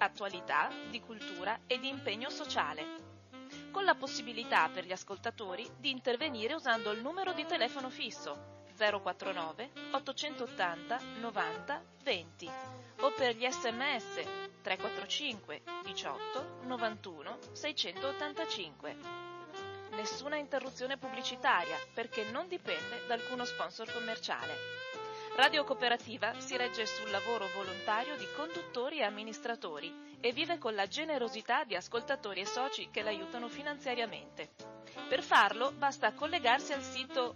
attualità, di cultura e di impegno sociale, con la possibilità per gli ascoltatori di intervenire usando il numero di telefono fisso 049 880 90 20 o per gli sms 345 18 91 685. Nessuna interruzione pubblicitaria perché non dipende da alcuno sponsor commerciale. Radio Cooperativa si regge sul lavoro volontario di conduttori e amministratori e vive con la generosità di ascoltatori e soci che l'aiutano finanziariamente. Per farlo basta collegarsi al sito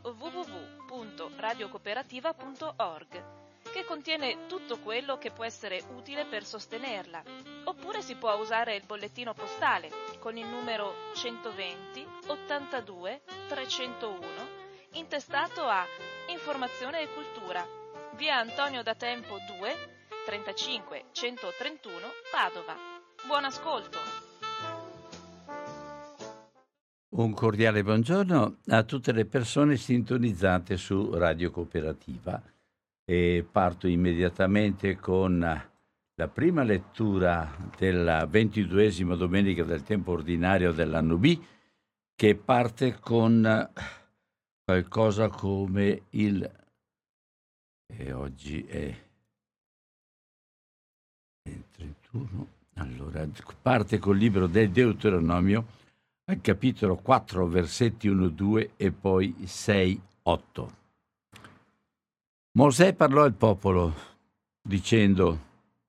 www.radiocooperativa.org, che contiene tutto quello che può essere utile per sostenerla, oppure si può usare il bollettino postale con il numero 120 82 301 intestato a Informazione e Cultura, via Antonio da Tempo 2, 35 131 Padova. Buon ascolto! Un cordiale buongiorno a tutte le persone sintonizzate su Radio Cooperativa e parto immediatamente con la prima lettura della 22esima domenica del tempo ordinario dell'anno B, che parte con qualcosa come il... e oggi è 31, allora parte col libro del Deuteronomio al capitolo 4, versetti 1-2 e poi 6-8. Mosè parlò al popolo dicendo: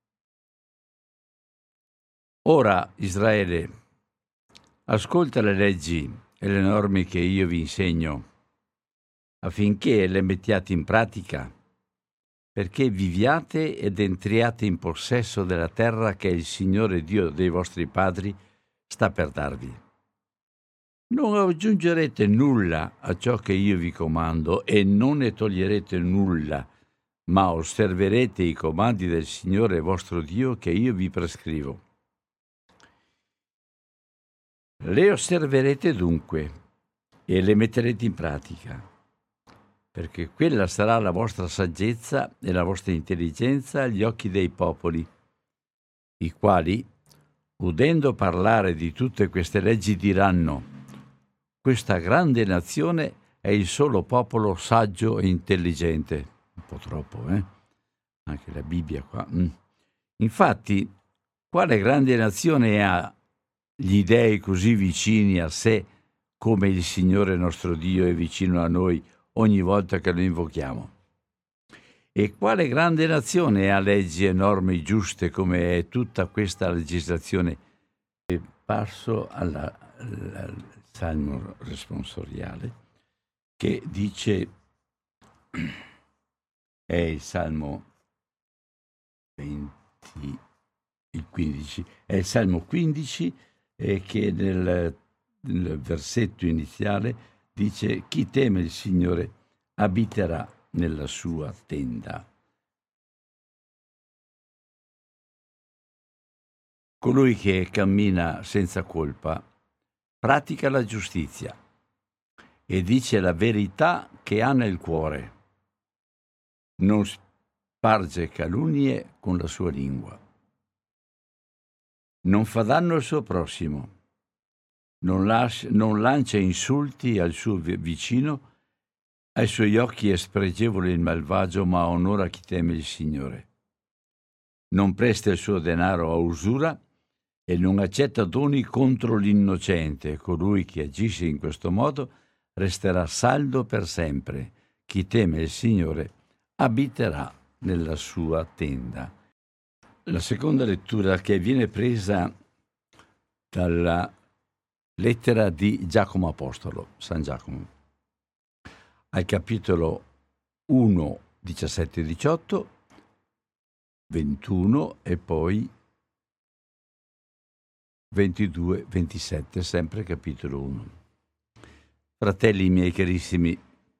Ora, Israele, ascolta le leggi e le norme che io vi insegno, affinché le mettiate in pratica, perché viviate ed entriate in possesso della terra che il Signore Dio dei vostri padri sta per darvi. Non aggiungerete nulla a ciò che io vi comando e non ne toglierete nulla, ma osserverete i comandi del Signore vostro Dio che io vi prescrivo. Le osserverete dunque e le metterete in pratica, perché quella sarà la vostra saggezza e la vostra intelligenza agli occhi dei popoli, i quali, udendo parlare di tutte queste leggi, diranno: questa grande nazione è il solo popolo saggio e intelligente. Un po' troppo, Anche la Bibbia qua. Infatti, quale grande nazione ha gli dei così vicini a sé come il Signore nostro Dio è vicino a noi ogni volta che lo invochiamo? E quale grande nazione ha leggi e norme giuste come è tutta questa legislazione? E passo al Salmo responsoriale, che dice, è il Salmo 20, il 15, è il Salmo 15, che nel versetto iniziale dice: chi teme il Signore abiterà nella sua tenda. Colui che cammina senza colpa pratica la giustizia e dice la verità che ha nel cuore. Non sparge calunnie con la sua lingua. Non fa danno al suo prossimo. Non lancia insulti al suo vicino. Ai suoi occhi è spregevole il malvagio, ma onora chi teme il Signore. Non presta il suo denaro a usura e non accetta doni contro l'innocente. Colui che agisce in questo modo resterà saldo per sempre. Chi teme il Signore abiterà nella sua tenda. La seconda lettura, che viene presa dalla lettera di Giacomo Apostolo, San Giacomo, al capitolo 1, 17-18, 21 e poi 22-27, sempre capitolo 1. Fratelli miei carissimi,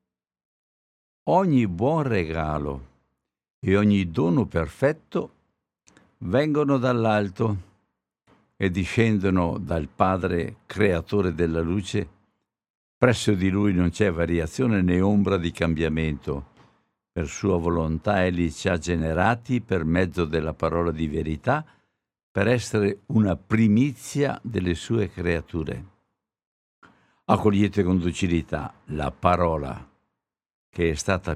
ogni buon regalo e ogni dono perfetto vengono dall'alto e discendono dal Padre creatore della luce. Presso di Lui non c'è variazione né ombra di cambiamento. Per sua volontà Egli ci ha generati per mezzo della parola di verità, per essere una primizia delle sue creature. Accogliete con docilità la parola che è stata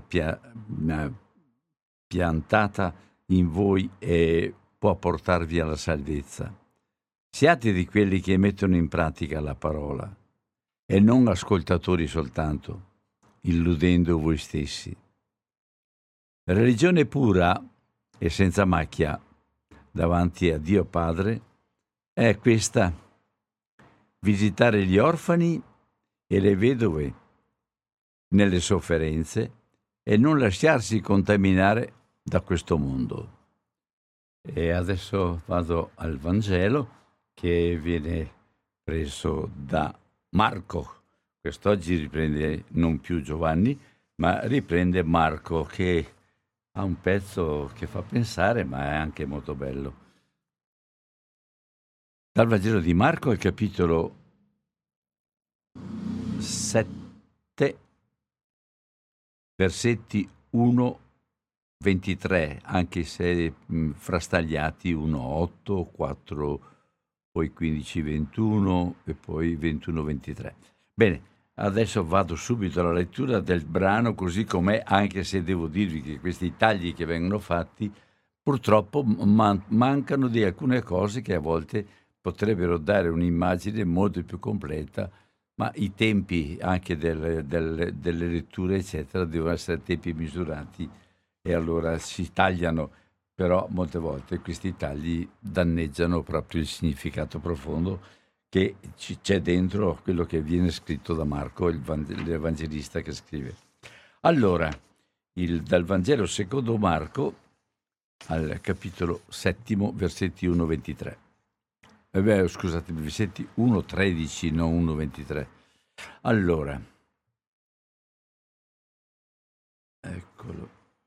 piantata in voi e può portarvi alla salvezza. Siate di quelli che mettono in pratica la parola e non ascoltatori soltanto, illudendo voi stessi. Religione pura e senza macchia davanti a Dio Padre è questa: visitare gli orfani e le vedove nelle sofferenze e non lasciarsi contaminare da questo mondo. E adesso vado al Vangelo, che viene preso da Marco. Quest'oggi riprende non più Giovanni, ma riprende Marco, che ha un pezzo che fa pensare, ma è anche molto bello. Dal Vangelo di Marco, al capitolo 7, versetti 1-23, anche se frastagliati, 1-8, 4, poi 15-21 e poi 21-23. Bene, adesso vado subito alla lettura del brano così com'è, anche se devo dirvi che questi tagli che vengono fatti purtroppo mancano di alcune cose che a volte potrebbero dare un'immagine molto più completa, ma i tempi anche delle letture eccetera devono essere tempi misurati e allora si tagliano, però molte volte questi tagli danneggiano proprio il significato profondo che c'è dentro quello che viene scritto da Marco, l'evangelista che scrive. Allora, dal Vangelo secondo Marco al capitolo 7, versetti 1-23. Scusate, versetti 1-13, non 1-23. Allora, eccolo.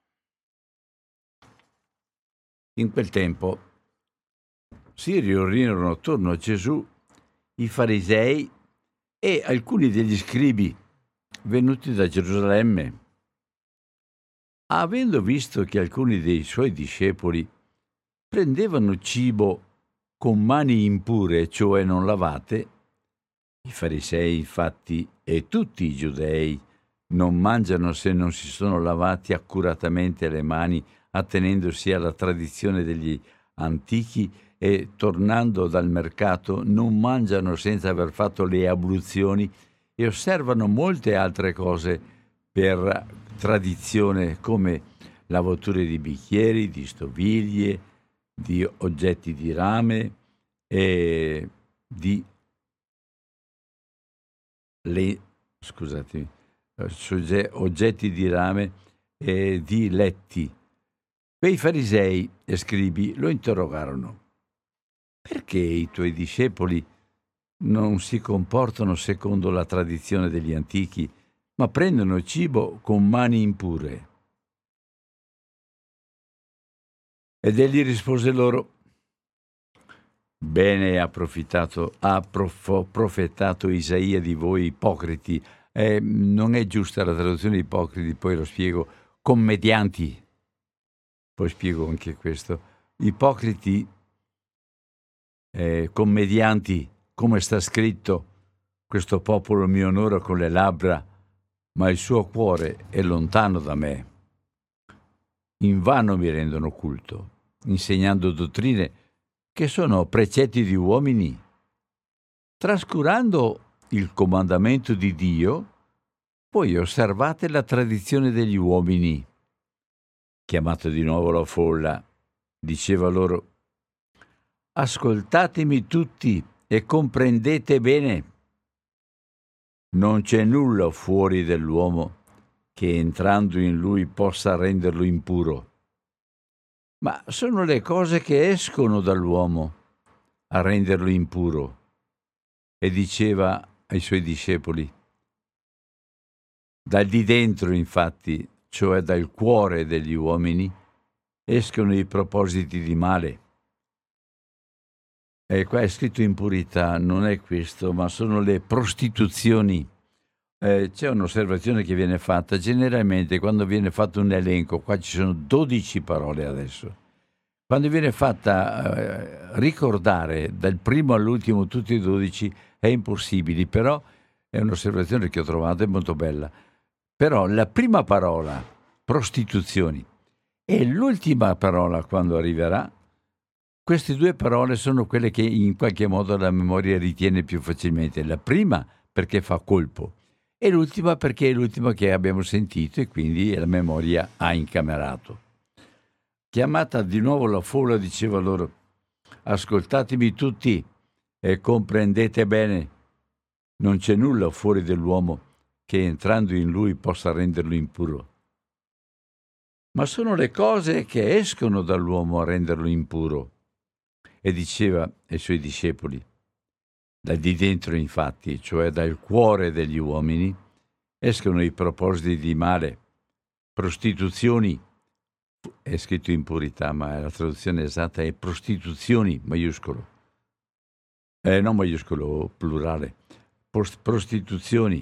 In quel tempo si riunirono attorno a Gesù i farisei e alcuni degli scribi venuti da Gerusalemme. Avendo visto che alcuni dei suoi discepoli prendevano cibo con mani impure, cioè non lavate, i farisei infatti e tutti i giudei non mangiano se non si sono lavati accuratamente le mani, attenendosi alla tradizione degli antichi, e tornando dal mercato non mangiano senza aver fatto le abluzioni e osservano molte altre cose per tradizione, come lavature di bicchieri, di stoviglie, di oggetti di rame e di oggetti di rame e di letti. Quei farisei e scribi lo interrogarono: perché i tuoi discepoli non si comportano secondo la tradizione degli antichi, ma prendono cibo con mani impure? Ed egli rispose loro: bene ha profetato Isaia di voi ipocriti. Non è giusta la traduzione ipocriti, poi lo spiego, commedianti. Poi spiego anche questo. Ipocriti, commedianti, come sta scritto: questo popolo mi onora con le labbra, ma il suo cuore è lontano da me. Invano mi rendono culto, insegnando dottrine che sono precetti di uomini, trascurando il comandamento di Dio. Voi osservate la tradizione degli uomini. Chiamato di nuovo la folla, diceva loro: ascoltatemi tutti e comprendete bene. Non c'è nulla fuori dell'uomo che entrando in lui possa renderlo impuro, ma sono le cose che escono dall'uomo a renderlo impuro. E diceva ai suoi discepoli: dal di dentro, infatti, cioè dal cuore degli uomini, escono i propositi di male. E qua è scritto impurità, non è questo, ma sono le prostituzioni. C'è un'osservazione che viene fatta generalmente quando viene fatto un elenco. Qua ci sono 12 parole adesso. quando viene fatta ricordare dal primo all'ultimo tutti e 12 è impossibile, però è un'osservazione che ho trovato, è molto bella. Però la prima parola, prostituzioni, e l'ultima parola, quando arriverà, queste due parole sono quelle che in qualche modo la memoria ritiene più facilmente. La prima perché fa colpo e l'ultima perché è l'ultima che abbiamo sentito e quindi la memoria ha incamerato. Chiamata di nuovo la folla, diceva loro: ascoltatemi tutti e comprendete bene, non c'è nulla fuori dell'uomo che entrando in lui possa renderlo impuro, ma sono le cose che escono dall'uomo a renderlo impuro. E diceva ai suoi discepoli: da di dentro infatti, cioè dal cuore degli uomini, escono i propositi di male, prostituzioni, è scritto impurità, ma la traduzione esatta è prostituzioni, maiuscolo, non maiuscolo, plurale, prostituzioni,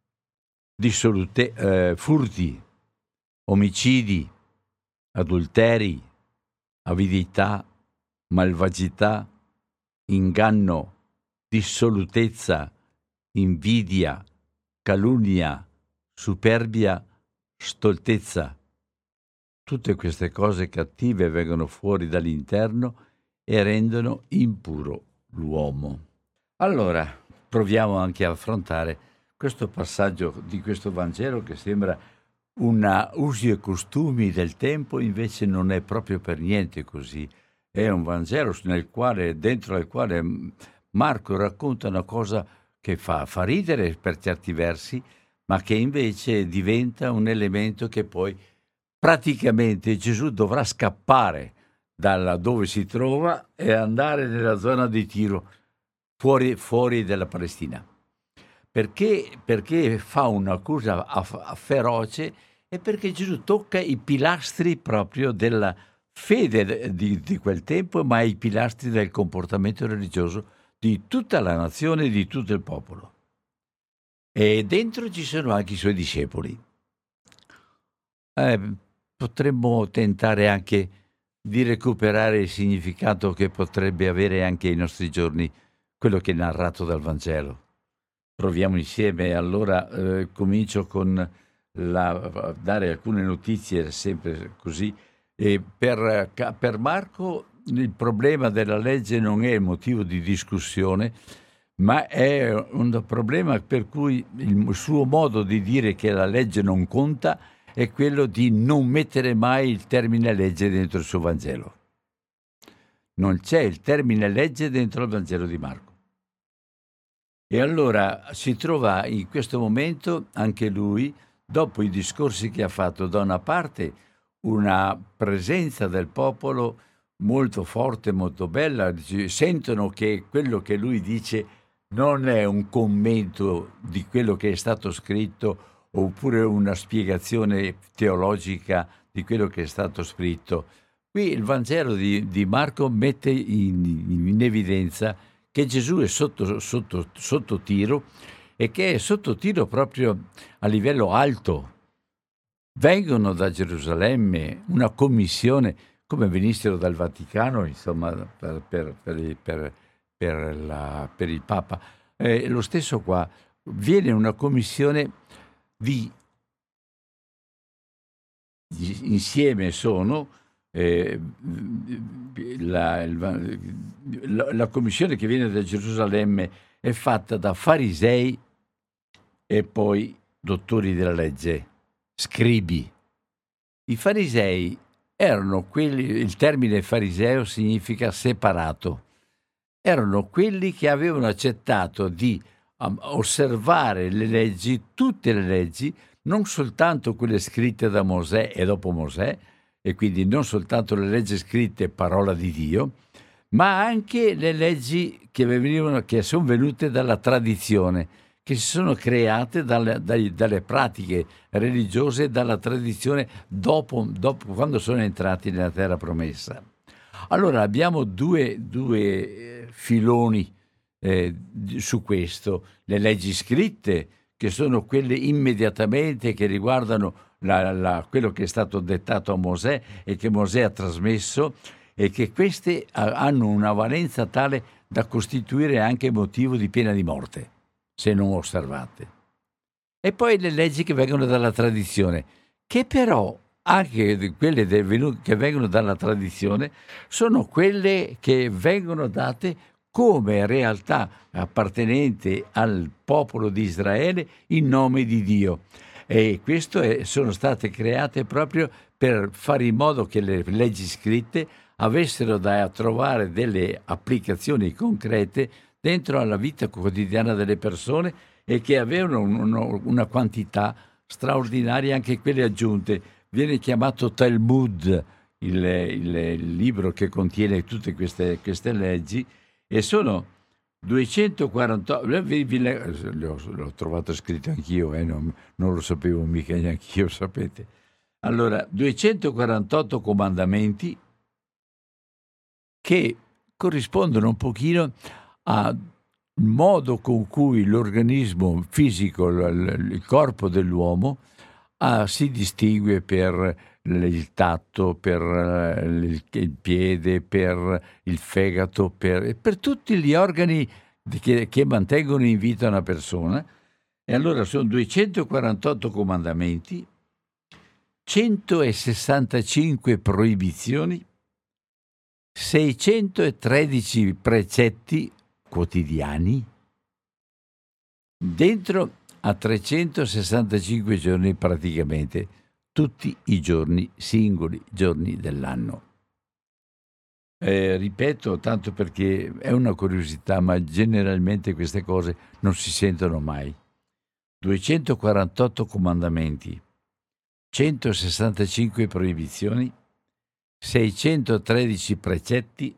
furti, omicidi, adulteri, avidità, malvagità, inganno, dissolutezza, invidia, calunnia, superbia, stoltezza. Tutte queste cose cattive vengono fuori dall'interno e rendono impuro l'uomo. Allora, proviamo anche a affrontare questo passaggio di questo Vangelo che sembra una usi e costumi del tempo, invece non è proprio per niente così. È un Vangelo dentro al quale Marco racconta una cosa che fa ridere per certi versi, ma che invece diventa un elemento che poi praticamente Gesù dovrà scappare da dove si trova e andare nella zona di Tiro, fuori dalla Palestina. Perché fa un'accusa feroce e perché Gesù tocca i pilastri proprio della fede di quel tempo, ma i pilastri del comportamento religioso di tutta la nazione e di tutto il popolo. E dentro ci sono anche i suoi discepoli. Potremmo tentare anche di recuperare il significato che potrebbe avere anche ai nostri giorni quello che è narrato dal Vangelo. Proviamo insieme. Allora comincio con dare alcune notizie, sempre così. Per Marco il problema della legge non è motivo di discussione, ma è un problema per cui il suo modo di dire che la legge non conta è quello di non mettere mai il termine legge dentro il suo Vangelo. Non c'è il termine legge dentro il Vangelo di Marco. E allora si trova in questo momento anche lui, dopo i discorsi che ha fatto, da una parte una presenza del popolo molto forte, molto bella, sentono che quello che lui dice non è un commento di quello che è stato scritto oppure una spiegazione teologica di quello che è stato scritto. Qui il Vangelo di Marco mette in evidenza che Gesù è sotto tiro e che è sotto tiro proprio a livello alto. Vengono da Gerusalemme una commissione, come venissero dal Vaticano, insomma, per il Papa. Lo stesso qua, viene una commissione insieme sono la commissione che viene da Gerusalemme è fatta da farisei e poi dottori della legge, scribi. I farisei erano quelli, il termine fariseo significa separato, erano quelli che avevano accettato di osservare le leggi, tutte le leggi, non soltanto quelle scritte da Mosè e dopo Mosè, e quindi non soltanto le leggi scritte parola di Dio, ma anche le leggi che sono venute dalla tradizione, che si sono create dalle pratiche religiose, dalla tradizione dopo quando sono entrati nella terra promessa. Allora abbiamo due filoni su questo: le leggi scritte, che sono quelle immediatamente che riguardano quello che è stato dettato a Mosè e che Mosè ha trasmesso, e che queste hanno una valenza tale da costituire anche motivo di pena di morte, se non osservate. E poi le leggi che vengono dalla tradizione, che però anche quelle che vengono dalla tradizione sono quelle che vengono date come realtà appartenente al popolo di Israele in nome di Dio. E questo sono state create proprio per fare in modo che le leggi scritte avessero da trovare delle applicazioni concrete dentro alla vita quotidiana delle persone e che avevano una quantità straordinaria, anche quelle aggiunte. Viene chiamato Talmud il libro che contiene tutte queste leggi, e sono 248, l'ho trovato scritto anch'io, non lo sapevo mica neanch'io, sapete. Allora, 248 comandamenti che corrispondono un pochino al modo con cui l'organismo fisico, il corpo dell'uomo, si distingue per il tatto, per il piede, per il fegato, per tutti gli organi che mantengono in vita una persona. E allora sono 248 comandamenti, 165 proibizioni, 613 precetti quotidiani, dentro a 365 giorni praticamente, tutti i giorni, singoli giorni dell'anno. Ripeto, tanto perché è una curiosità, ma generalmente queste cose non si sentono mai. 248 comandamenti, 165 proibizioni, 613 precetti,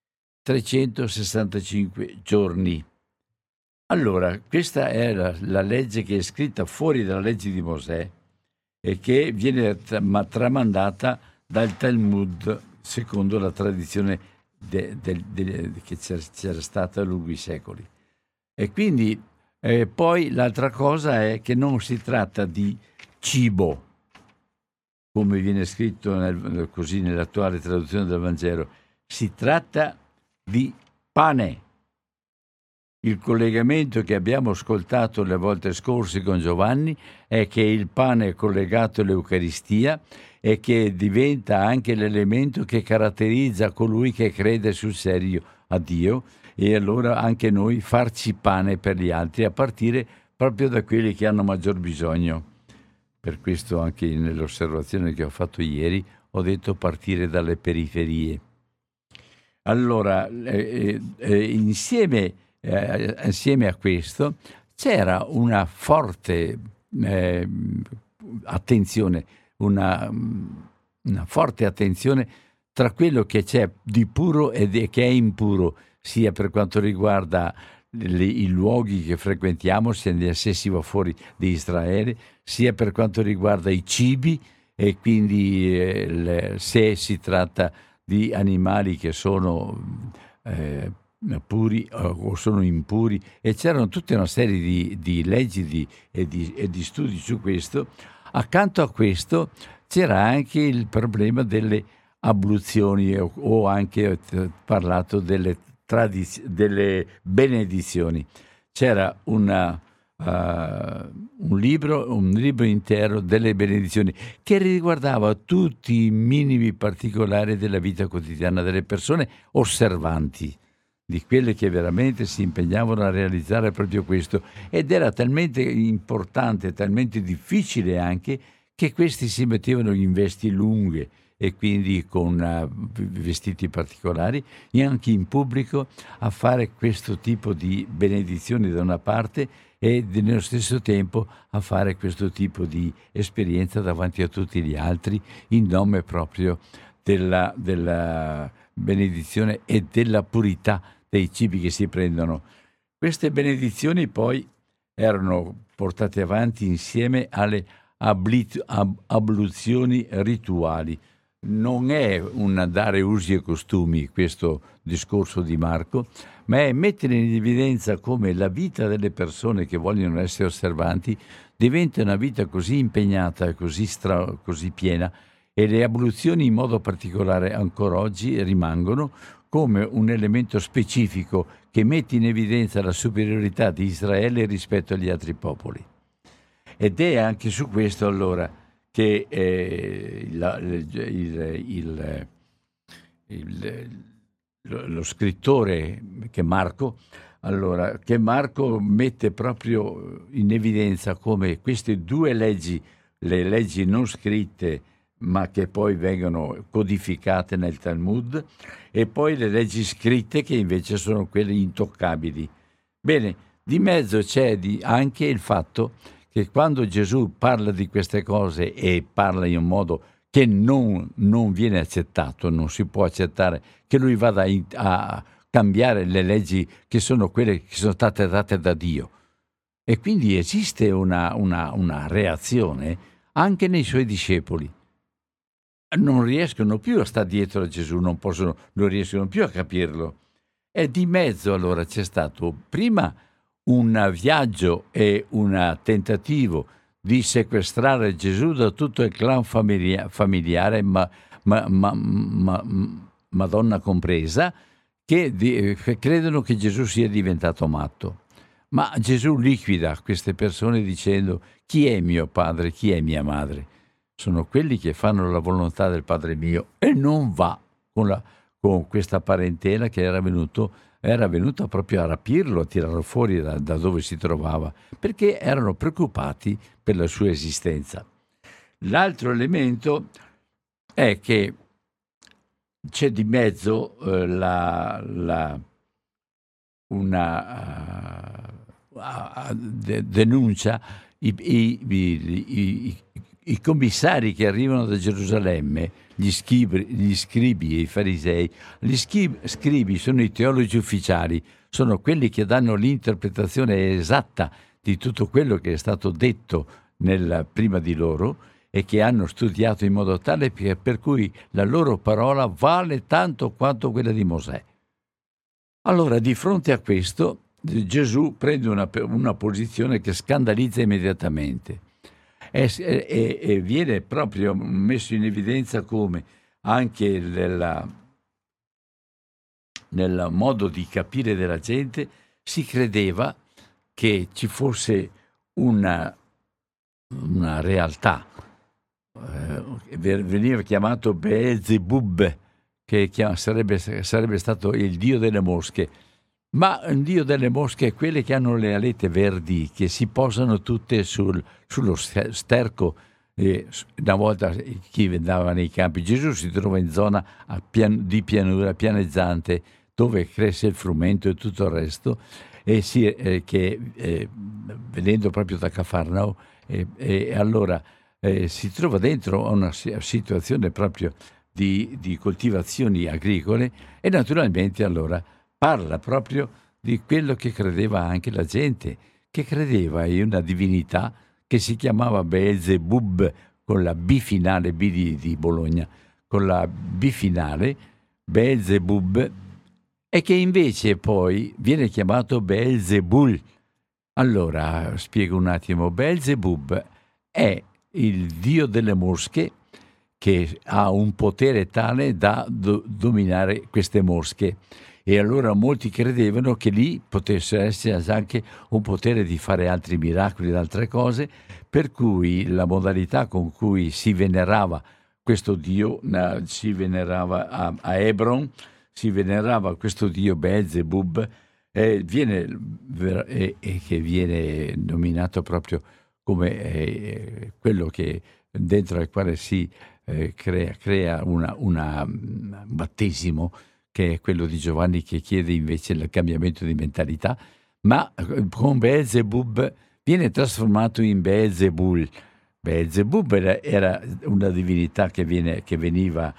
365 giorni. Allora, questa è la legge che è scritta fuori dalla legge di Mosè e che viene tramandata dal Talmud secondo la tradizione che c'era stata lungo i secoli. E quindi poi l'altra cosa è che non si tratta di cibo, come viene scritto così nell'attuale traduzione del Vangelo, si tratta di pane. Il collegamento che abbiamo ascoltato le volte scorse con Giovanni è che il pane è collegato all'Eucaristia e che diventa anche l'elemento che caratterizza colui che crede sul serio a Dio, e allora anche noi farci pane per gli altri, a partire proprio da quelli che hanno maggior bisogno. Per questo anche nell'osservazione che ho fatto ieri ho detto partire dalle periferie. Allora, insieme a questo c'era una forte attenzione, una forte attenzione tra quello che c'è di puro e che è impuro, sia per quanto riguarda i luoghi che frequentiamo, se si va fuori di Israele, sia per quanto riguarda i cibi, e quindi se si tratta di animali che sono puri o sono impuri, e c'erano tutta una serie di leggi e di studi su questo. Accanto a questo c'era anche il problema delle abluzioni, o anche parlato delle benedizioni. C'era un libro intero delle benedizioni che riguardava tutti i minimi particolari della vita quotidiana delle persone osservanti, di quelle che veramente si impegnavano a realizzare proprio questo, ed era talmente importante, talmente difficile anche, che questi si mettevano in vesti lunghe e quindi con vestiti particolari, e anche in pubblico, a fare questo tipo di benedizioni da una parte, e nello stesso tempo a fare questo tipo di esperienza davanti a tutti gli altri, in nome proprio della benedizione e della purità dei cibi che si prendono. Queste benedizioni poi erano portate avanti insieme alle abluzioni rituali. Non è un dare usi e costumi questo discorso di Marco, ma è mettere in evidenza come la vita delle persone che vogliono essere osservanti diventa una vita così impegnata e così piena, e le abluzioni in modo particolare ancora oggi rimangono come un elemento specifico che mette in evidenza la superiorità di Israele rispetto agli altri popoli. Ed è anche su questo allora che lo scrittore che Marco mette proprio in evidenza come queste due leggi, le leggi non scritte ma che poi vengono codificate nel Talmud, e poi le leggi scritte che invece sono quelle intoccabili. Bene, di mezzo c'è anche il fatto che quando Gesù parla di queste cose e parla in un modo che non viene accettato, non si può accettare che lui vada a cambiare le leggi che sono quelle che sono state date da Dio. E quindi esiste una reazione anche nei suoi discepoli. Non riescono più a stare dietro a Gesù, non riescono più a capirlo. E di mezzo allora c'è stato prima un viaggio e un tentativo di sequestrare Gesù da tutto il clan familiare, Madonna compresa, che credono che Gesù sia diventato matto. Ma Gesù liquida queste persone dicendo: chi è mio padre, chi è mia madre? Sono quelli che fanno la volontà del Padre mio, e non va con questa parentela che era venuta proprio a rapirlo, a tirarlo fuori da dove si trovava, perché erano preoccupati per la sua esistenza. L'altro elemento è che c'è di mezzo una denuncia i commissari che arrivano da Gerusalemme, gli scribi e i farisei. Gli scribi sono i teologi ufficiali, sono quelli che danno l'interpretazione esatta di tutto quello che è stato detto prima di loro, e che hanno studiato in modo tale per cui la loro parola vale tanto quanto quella di Mosè. Allora, di fronte a questo, Gesù prende una posizione che scandalizza immediatamente. E viene proprio messo in evidenza come anche nel modo di capire della gente si credeva che ci fosse una realtà, veniva chiamato Beelzebub, che sarebbe stato il dio delle mosche. Ma il dio delle mosche è quelle che hanno le alette verdi, che si posano tutte sullo sterco. Una volta chi andava nei campi, Gesù si trova in zona di pianura pianeggiante, dove cresce il frumento e tutto il resto, e venendo proprio da Cafarnao, e allora si trova dentro a una situazione proprio di coltivazioni agricole, e naturalmente allora parla proprio di quello che credeva anche la gente, che credeva in una divinità che si chiamava Beelzebub, con la B finale, B di Bologna, con la B finale, Beelzebub, e che invece poi viene chiamato Beelzebul. Allora, spiego un attimo. Beelzebub è il dio delle mosche, che ha un potere tale da dominare queste mosche. E allora molti credevano che lì potesse essere anche un potere di fare altri miracoli ed altre cose, per cui la modalità con cui si venerava questo dio, si venerava a Hebron, si venerava questo dio Beelzebub, che viene nominato proprio come quello che dentro al quale si crea un battesimo, che è quello di Giovanni, che chiede invece il cambiamento di mentalità, ma con Beelzebub viene trasformato in Beelzebul. Beelzebub era una divinità che veniva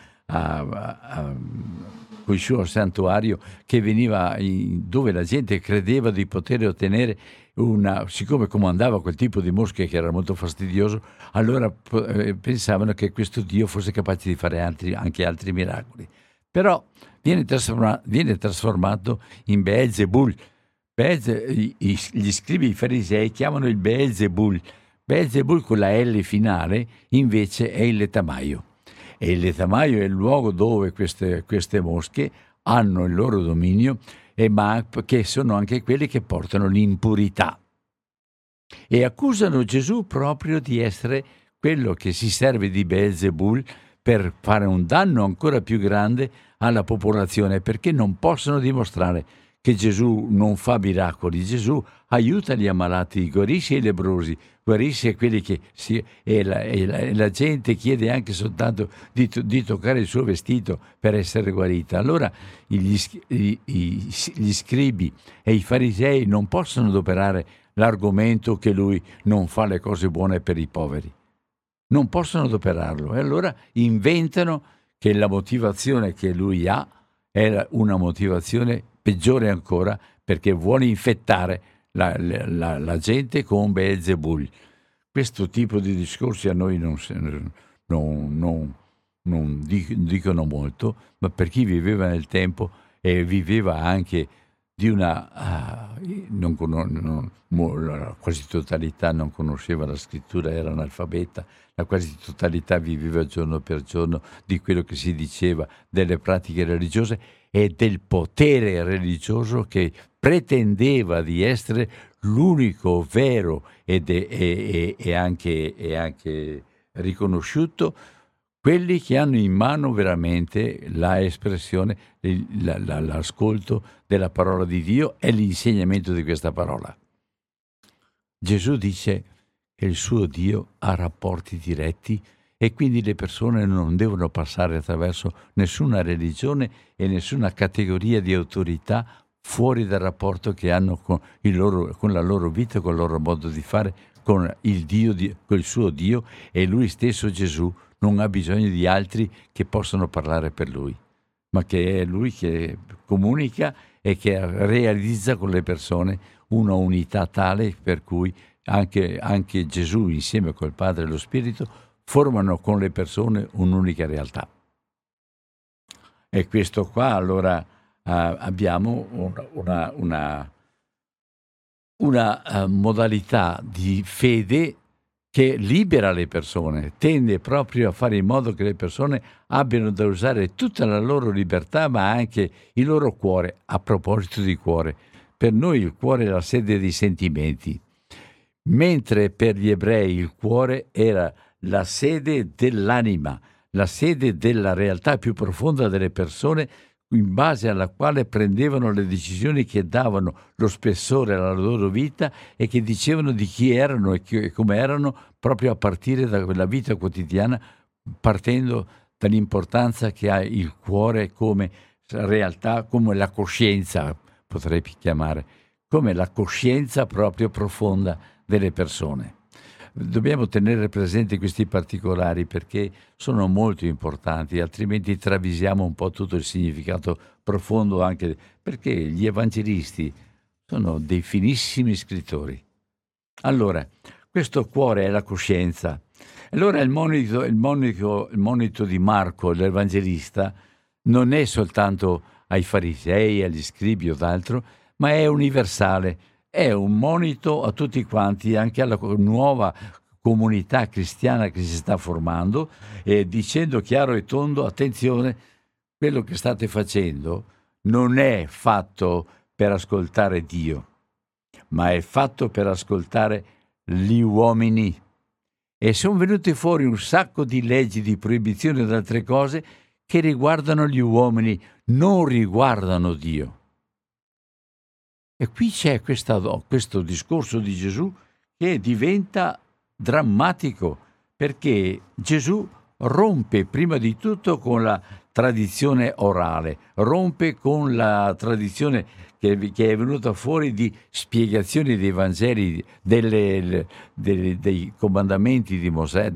con il suo santuario, che veniva dove la gente credeva di poter ottenere siccome comandava quel tipo di mosche che era molto fastidioso, allora pensavano che questo dio fosse capace di fare anche altri miracoli. Però viene trasformato in Beelzebul. Gli scribi, i farisei, chiamano il Beelzebul. Beelzebul con la L finale invece è il letamaio. e il letamaio è il luogo dove queste mosche hanno il loro dominio, ma che sono anche quelli che portano l'impurità. E accusano Gesù proprio di essere quello che si serve di Beelzebul per fare un danno ancora più grande alla popolazione, perché non possono dimostrare che Gesù non fa miracoli. Gesù aiuta gli ammalati, guarisce i lebbrosi, guarisce quelli che la gente chiede anche soltanto di toccare il suo vestito per essere guarita. Allora gli scribi e i farisei non possono adoperare l'argomento che lui non fa le cose buone per i poveri. Non possono adoperarlo, e allora inventano che la motivazione che lui ha è una motivazione peggiore ancora, perché vuole infettare la gente con Beelzebul. Questo tipo di discorsi a noi non dicono molto, ma per chi viveva nel tempo e viveva anche di una... la quasi totalità non conosceva la scrittura, era analfabeta, la quasi totalità viveva giorno per giorno di quello che si diceva delle pratiche religiose e del potere religioso che pretendeva di essere l'unico vero e anche riconosciuto, quelli che hanno in mano veramente la espressione, l'ascolto della parola di Dio e l'insegnamento di questa parola. Gesù dice che il suo Dio ha rapporti diretti e quindi le persone non devono passare attraverso nessuna religione e nessuna categoria di autorità fuori dal rapporto che hanno con la loro vita, con il loro modo di fare, con il suo Dio, e lui stesso Gesù non ha bisogno di altri che possano parlare per lui, ma che è lui che comunica e che realizza con le persone una unità tale per cui anche Gesù insieme col Padre e lo Spirito formano con le persone un'unica realtà. E questo qua allora abbiamo una modalità di fede che libera le persone, tende proprio a fare in modo che le persone abbiano da usare tutta la loro libertà, ma anche il loro cuore. A proposito di cuore, per noi il cuore è la sede dei sentimenti, mentre per gli ebrei il cuore era la sede dell'anima, la sede della realtà più profonda delle persone, in base alla quale prendevano le decisioni che davano lo spessore alla loro vita e che dicevano di chi erano e come erano, proprio a partire da quella vita quotidiana, partendo dall'importanza che ha il cuore come realtà, come la coscienza, potrei chiamare, come la coscienza proprio profonda delle persone. Dobbiamo tenere presenti questi particolari perché sono molto importanti, altrimenti travisiamo un po' tutto il significato profondo, anche perché gli evangelisti sono dei finissimi scrittori. Allora, questo cuore è la coscienza. Allora il monito di Marco, l'evangelista, non è soltanto ai farisei, agli scribi o d'altro, ma è universale. È un monito a tutti quanti, anche alla nuova comunità cristiana che si sta formando, dicendo chiaro e tondo: attenzione, quello che state facendo non è fatto per ascoltare Dio, ma è fatto per ascoltare gli uomini. E sono venute fuori un sacco di leggi, di proibizioni ed altre cose che riguardano gli uomini, non riguardano Dio. E qui c'è questo discorso di Gesù che diventa drammatico, perché Gesù rompe prima di tutto con la tradizione orale, rompe con la tradizione che è venuta fuori di spiegazioni dei Vangeli, dei comandamenti di Mosè,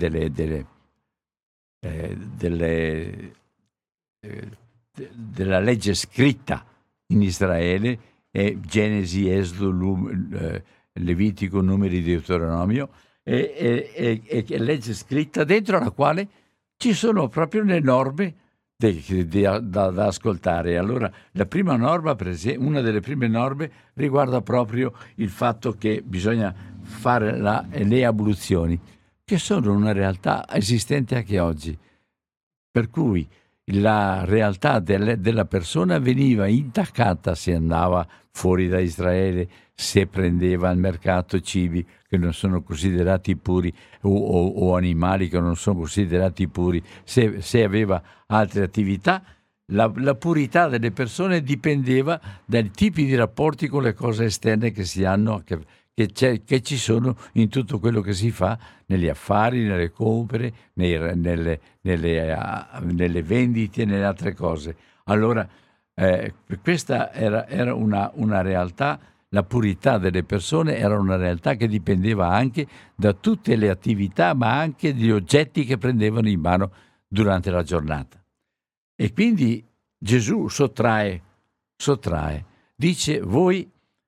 della legge scritta in Israele, Genesi, Esodo, Levitico, Numeri, Deuteronomio, e legge scritta dentro la quale ci sono proprio le norme da ascoltare. Allora la prima norma, una delle prime norme, riguarda proprio il fatto che bisogna fare le abluzioni, che sono una realtà esistente anche oggi. per cui la realtà della persona veniva intaccata se andava fuori da Israele, se prendeva al mercato cibi che non sono considerati puri o animali che non sono considerati puri, se aveva altre attività. La purità delle persone dipendeva dai tipi di rapporti con le cose esterne che si hanno, che ci sono in tutto quello che si fa, negli affari, nelle compere, nelle vendite e nelle altre cose. Allora, questa era una realtà, la purità delle persone era una realtà che dipendeva anche da tutte le attività, ma anche degli oggetti che prendevano in mano durante la giornata. E quindi Gesù sottrae, dice: voi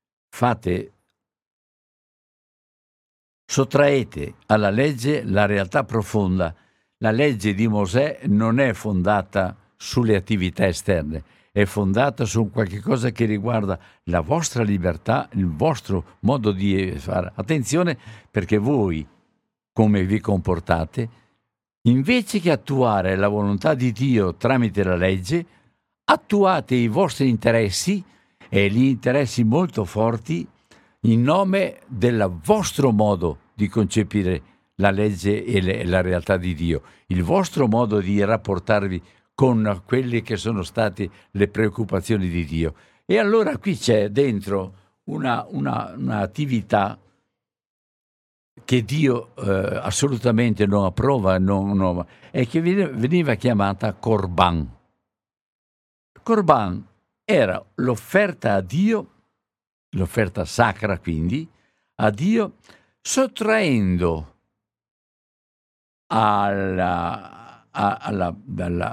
sottraete alla legge la realtà profonda. La legge di Mosè non è fondata sulle attività esterne, è fondata su qualche cosa che riguarda la vostra libertà, il vostro modo di fare. Attenzione, perché voi, come vi comportate, invece che attuare la volontà di Dio tramite la legge, attuate i vostri interessi, e gli interessi molto forti, in nome del vostro modo di concepire la legge e la realtà di Dio, il vostro modo di rapportarvi con quelle che sono state le preoccupazioni di Dio. E allora qui c'è dentro un'attività che Dio assolutamente non approva, e che veniva chiamata Corban. Corban era l'offerta a Dio, l'offerta sacra quindi, a Dio, sottraendo al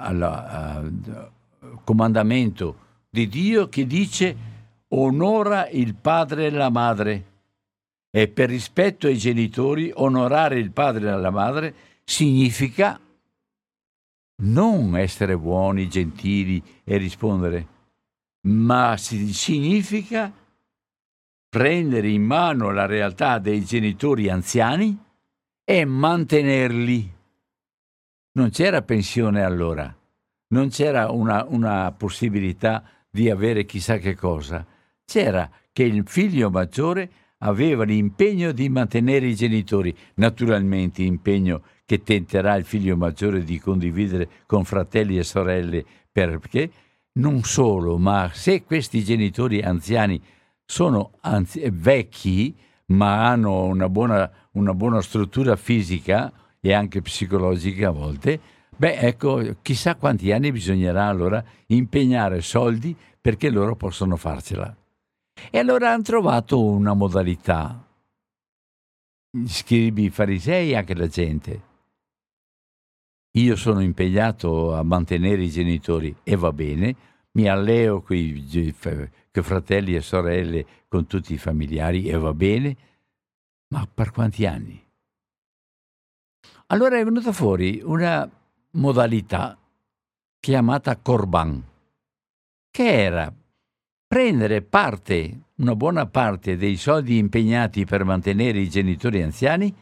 comandamento di Dio che dice: onora il padre e la madre. E per rispetto ai genitori, onorare il padre e la madre significa non essere buoni, gentili e rispondere, ma significa prendere in mano la realtà dei genitori anziani e mantenerli. Non c'era pensione allora, non c'era una possibilità di avere chissà che cosa. C'era che il figlio maggiore aveva l'impegno di mantenere i genitori, naturalmente impegno che tenterà il figlio maggiore di condividere con fratelli e sorelle, perché non solo, ma se questi genitori anziani sono vecchi, ma hanno una buona struttura fisica e anche psicologica a volte, ecco, chissà quanti anni bisognerà allora impegnare soldi perché loro possano farcela. E allora hanno trovato una modalità, gli scribi, i farisei e anche la gente. Io sono impegnato a mantenere i genitori e va bene, mi alleo con i fratelli e sorelle, con tutti i familiari e va bene, ma per quanti anni? Allora è venuta fuori una modalità chiamata Corban, che era prendere una buona parte dei soldi impegnati per mantenere i genitori anziani,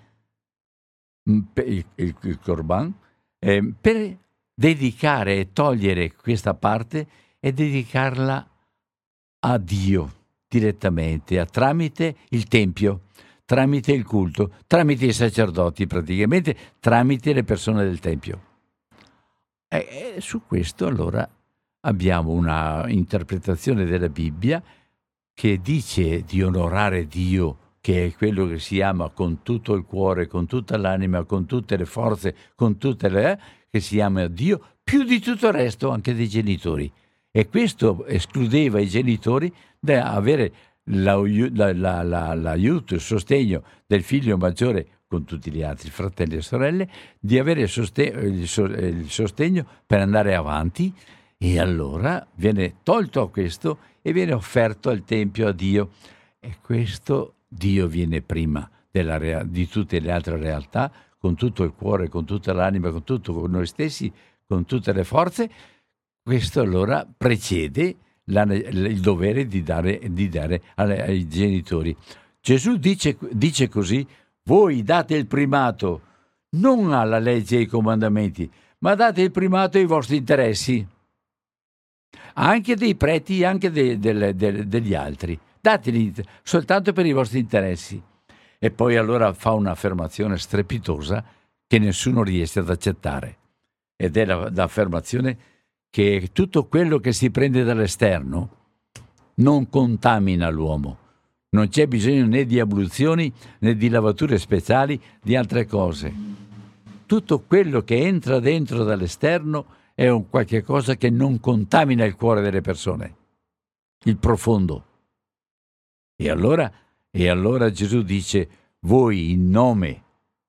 il Corban, per dedicare e togliere questa parte e dedicarla a Dio direttamente, tramite il Tempio, tramite il culto, tramite i sacerdoti, praticamente tramite le persone del Tempio. E su questo allora abbiamo una interpretazione della Bibbia che dice di onorare Dio, che è quello che si ama con tutto il cuore, con tutta l'anima, con tutte le forze, con tutte le che si ama Dio, più di tutto il resto, anche dei genitori. E questo escludeva i genitori da avere l'aiuto, il sostegno del figlio maggiore con tutti gli altri fratelli e sorelle, di avere il sostegno per andare avanti. E allora viene tolto a questo e viene offerto al Tempio a Dio. E questo Dio viene prima di tutte le altre realtà, con tutto il cuore, con tutta l'anima, con tutto con noi stessi, con tutte le forze. Questo allora precede il dovere di dare ai genitori. Gesù dice così: voi date il primato non alla legge e ai comandamenti, ma date il primato ai vostri interessi, anche dei preti, anche degli altri. Dateli soltanto per i vostri interessi. E poi allora fa un'affermazione strepitosa che nessuno riesce ad accettare. Ed è l'affermazione che tutto quello che si prende dall'esterno non contamina l'uomo. Non c'è bisogno né di abluzioni né di lavature speciali, di altre cose. Tutto quello che entra dentro dall'esterno è un qualche cosa che non contamina il cuore delle persone, il profondo. E allora Gesù dice: voi in nome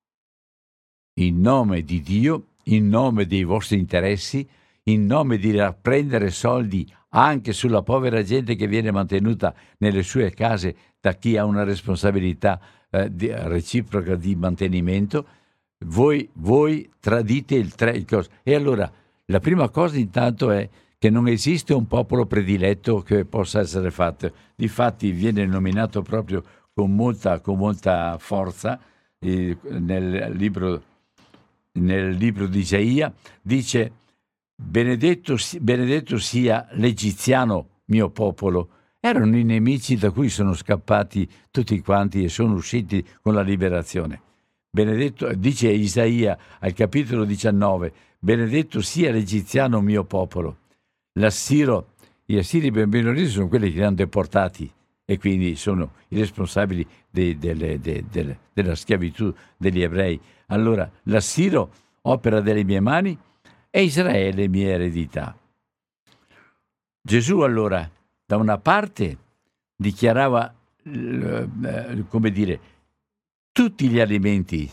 di Dio, in nome dei vostri interessi, in nome di prendere soldi anche sulla povera gente che viene mantenuta nelle sue case da chi ha una responsabilità reciproca di mantenimento, voi tradite il coso. E allora la prima cosa intanto è che non esiste un popolo prediletto che possa essere fatto. Difatti viene nominato proprio con molta forza nel libro di Isaia, dice: benedetto sia l'egiziano mio popolo. Erano i nemici da cui sono scappati tutti quanti e sono usciti con la liberazione. Benedetto, dice Isaia al capitolo 19, benedetto sia l'egiziano mio popolo. Gli assiri benvenuti sono quelli che li hanno deportati e quindi sono i responsabili della schiavitù degli ebrei. Allora, l'assiro, opera delle mie mani, e Israele mia eredità. Gesù allora, da una parte, dichiarava, tutti gli alimenti.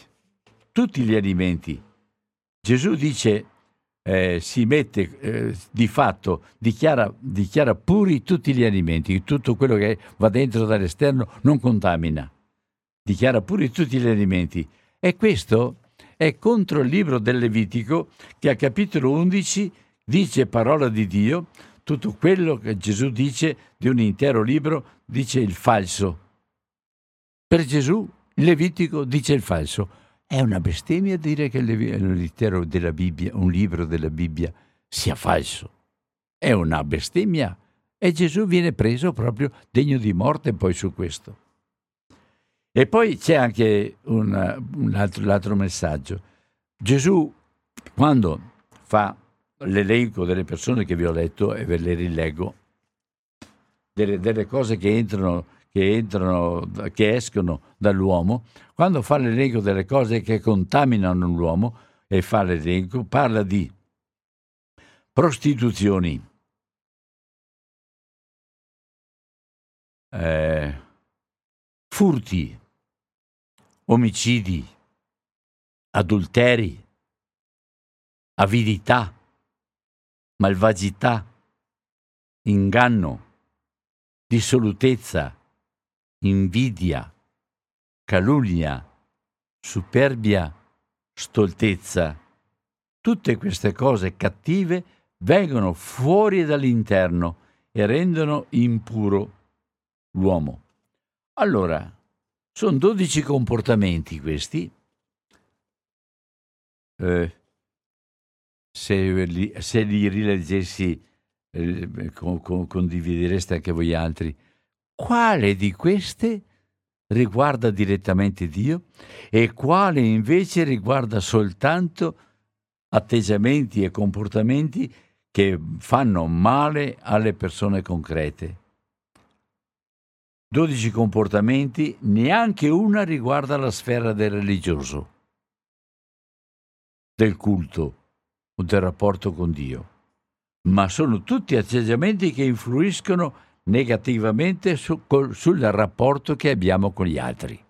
Gesù dice, si mette, di fatto, dichiara puri tutti gli alimenti, tutto quello che va dentro dall'esterno non contamina. Dichiara puri tutti gli alimenti. E questo è contro il libro del Levitico, che al capitolo 11 dice parola di Dio. Tutto quello che Gesù dice di un intero libro dice il falso. Per Gesù il Levitico dice il falso. È una bestemmia dire che l'intero della Bibbia, un libro della Bibbia, sia falso. È una bestemmia. E Gesù viene preso proprio degno di morte poi su questo. E poi c'è anche l'altro messaggio. Gesù, quando fa l'elenco delle persone che vi ho letto, e ve le rileggo, delle cose che escono dall'uomo, quando fa l'elenco delle cose che contaminano l'uomo e fa l'elenco, parla di prostituzioni, furti, omicidi, adulteri, avidità, malvagità, inganno, dissolutezza, invidia, calunnia, superbia, stoltezza. Tutte queste cose cattive vengono fuori dall'interno e rendono impuro l'uomo. Allora, sono 12 comportamenti questi. Se li rileggessi, condividereste anche voi altri. Quale di queste riguarda direttamente Dio e quale invece riguarda soltanto atteggiamenti e comportamenti che fanno male alle persone concrete? 12 comportamenti, neanche una riguarda la sfera del religioso, del culto o del rapporto con Dio, ma sono tutti atteggiamenti che influiscono negativamente sul rapporto che abbiamo con gli altri.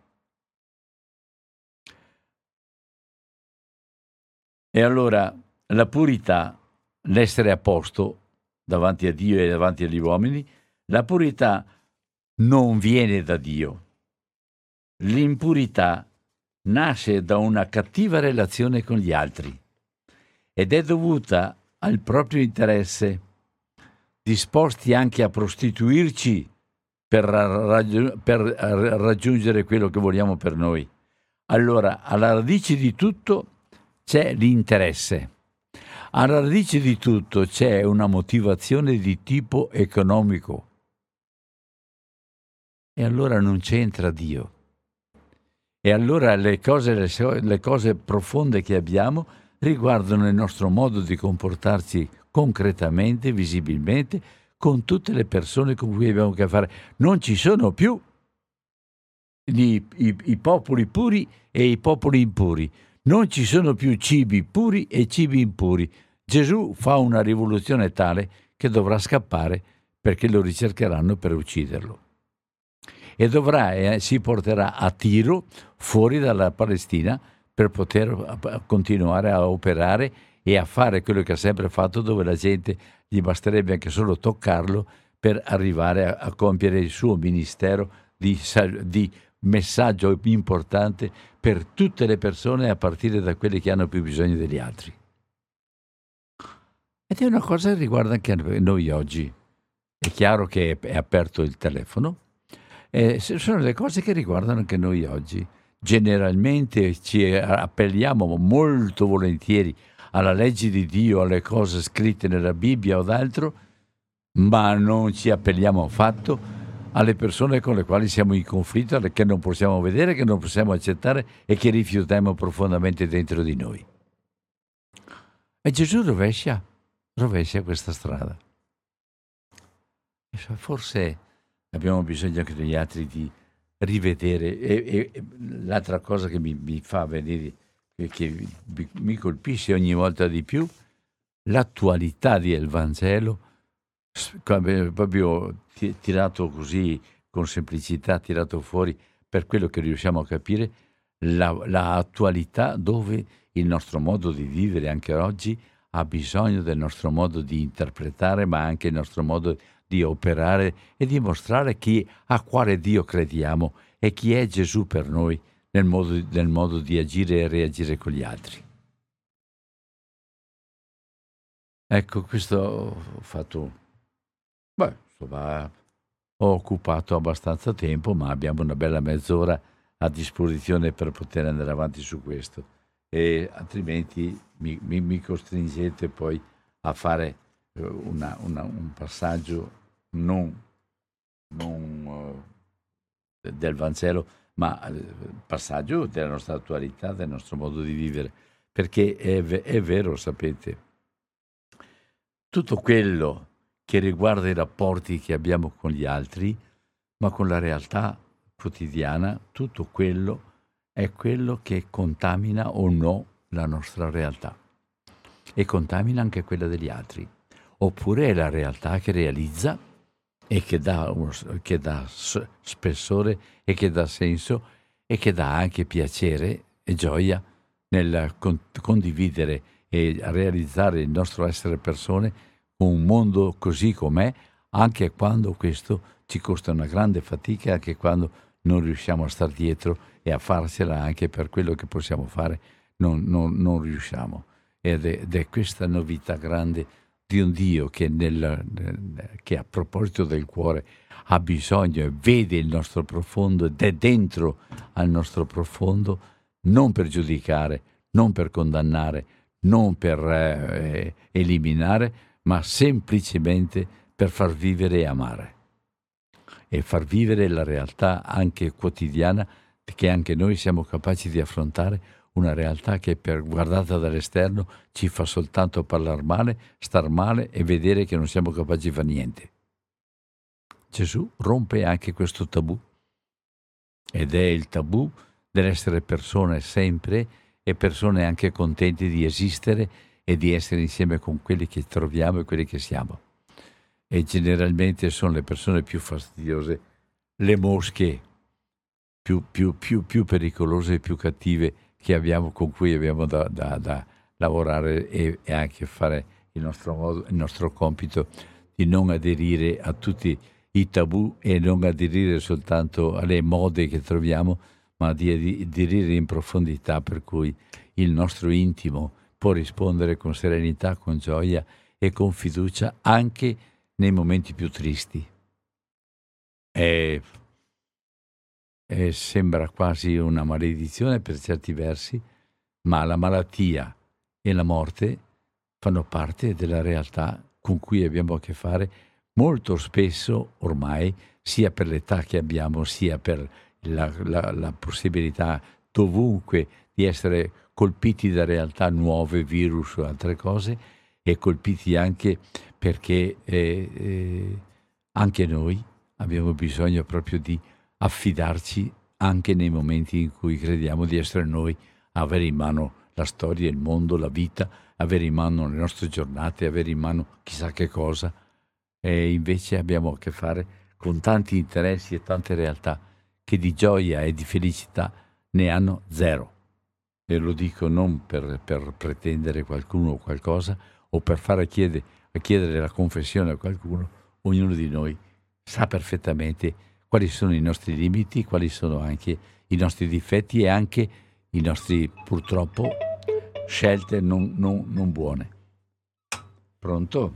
E allora la purità, l'essere a posto davanti a Dio e davanti agli uomini, la purità non viene da Dio. L'impurità nasce da una cattiva relazione con gli altri ed è dovuta al proprio interesse, disposti anche a prostituirci per raggiungere quello che vogliamo per noi. Allora, alla radice di tutto c'è l'interesse. Alla radice di tutto c'è una motivazione di tipo economico. E allora non c'entra Dio. E allora le cose profonde che abbiamo riguardano il nostro modo di comportarci concretamente, visibilmente, con tutte le persone con cui abbiamo a che fare. Non ci sono più i popoli puri e i popoli impuri. Non ci sono più cibi puri e cibi impuri. Gesù fa una rivoluzione tale che dovrà scappare perché lo ricercheranno per ucciderlo. E si porterà a Tiro fuori dalla Palestina per poter continuare a operare e a fare quello che ha sempre fatto, dove la gente gli basterebbe anche solo toccarlo per arrivare a compiere il suo ministero di messaggio importante per tutte le persone, a partire da quelli che hanno più bisogno degli altri. Ed è una cosa che riguarda anche noi oggi. È chiaro che è aperto il telefono. Sono le cose che riguardano anche noi oggi. Generalmente ci appelliamo molto volentieri alla legge di Dio, alle cose scritte nella Bibbia o d'altro, ma non ci appelliamo affatto alle persone con le quali siamo in conflitto, che non possiamo vedere, che non possiamo accettare e che rifiutiamo profondamente dentro di noi. E Gesù rovescia questa strada. Forse abbiamo bisogno anche degli altri di rivedere. E l'altra cosa che mi fa venire, che mi colpisce ogni volta di più, l'attualità del Vangelo, proprio tirato così con semplicità, tirato fuori per quello che riusciamo a capire, la attualità dove il nostro modo di vivere anche oggi ha bisogno del nostro modo di interpretare, ma anche il nostro modo di operare e dimostrare a quale Dio crediamo e chi è Gesù per noi nel modo di agire e reagire con gli altri. Ecco, questo ho fatto. Insomma, ho occupato abbastanza tempo, ma abbiamo una bella mezz'ora a disposizione per poter andare avanti su questo, e altrimenti mi costringete poi a fare un passaggio non del Vangelo, ma passaggio della nostra attualità, del nostro modo di vivere, perché è vero, sapete, tutto quello che riguarda i rapporti che abbiamo con gli altri, ma con la realtà quotidiana, tutto quello è quello che contamina o no la nostra realtà e contamina anche quella degli altri. Oppure è la realtà che realizza e che dà spessore e che dà senso e che dà anche piacere e gioia nel condividere e realizzare il nostro essere persone con un mondo così com'è, anche quando questo ci costa una grande fatica, anche quando non riusciamo a star dietro e a farcela anche per quello che possiamo fare, non riusciamo. Ed è questa novità grande di un Dio che a proposito del cuore ha bisogno e vede il nostro profondo ed è dentro al nostro profondo, non per giudicare, non per condannare, non per eliminare, ma semplicemente per far vivere e amare e far vivere la realtà anche quotidiana che anche noi siamo capaci di affrontare, una realtà che guardata dall'esterno ci fa soltanto parlare male, star male e vedere che non siamo capaci di fare niente. Gesù rompe anche questo tabù, ed è il tabù dell'essere persone sempre e persone anche contenti di esistere e di essere insieme con quelli che troviamo e quelli che siamo. E generalmente sono le persone più fastidiose, le mosche più pericolose e più cattive che abbiamo, con cui abbiamo da lavorare e anche fare il nostro compito di non aderire a tutti i tabù e non aderire soltanto alle mode che troviamo, ma di aderire in profondità, per cui il nostro intimo può rispondere con serenità, con gioia e con fiducia anche nei momenti più tristi. E sembra quasi una maledizione per certi versi, ma la malattia e la morte fanno parte della realtà con cui abbiamo a che fare molto spesso ormai, sia per l'età che abbiamo, sia per la possibilità dovunque di essere colpiti da realtà nuove, virus o altre cose, e colpiti anche perché anche noi abbiamo bisogno proprio di affidarci anche nei momenti in cui crediamo di essere noi a avere in mano la storia, il mondo, la vita, avere in mano le nostre giornate, avere in mano chissà che cosa. E invece abbiamo a che fare con tanti interessi e tante realtà che di gioia e di felicità ne hanno zero. E lo dico non per pretendere qualcuno o qualcosa o per fare a chiedere la confessione a qualcuno. Ognuno di noi sa perfettamente quali sono i nostri limiti, quali sono anche i nostri difetti e anche i nostri, purtroppo, scelte non buone. Pronto?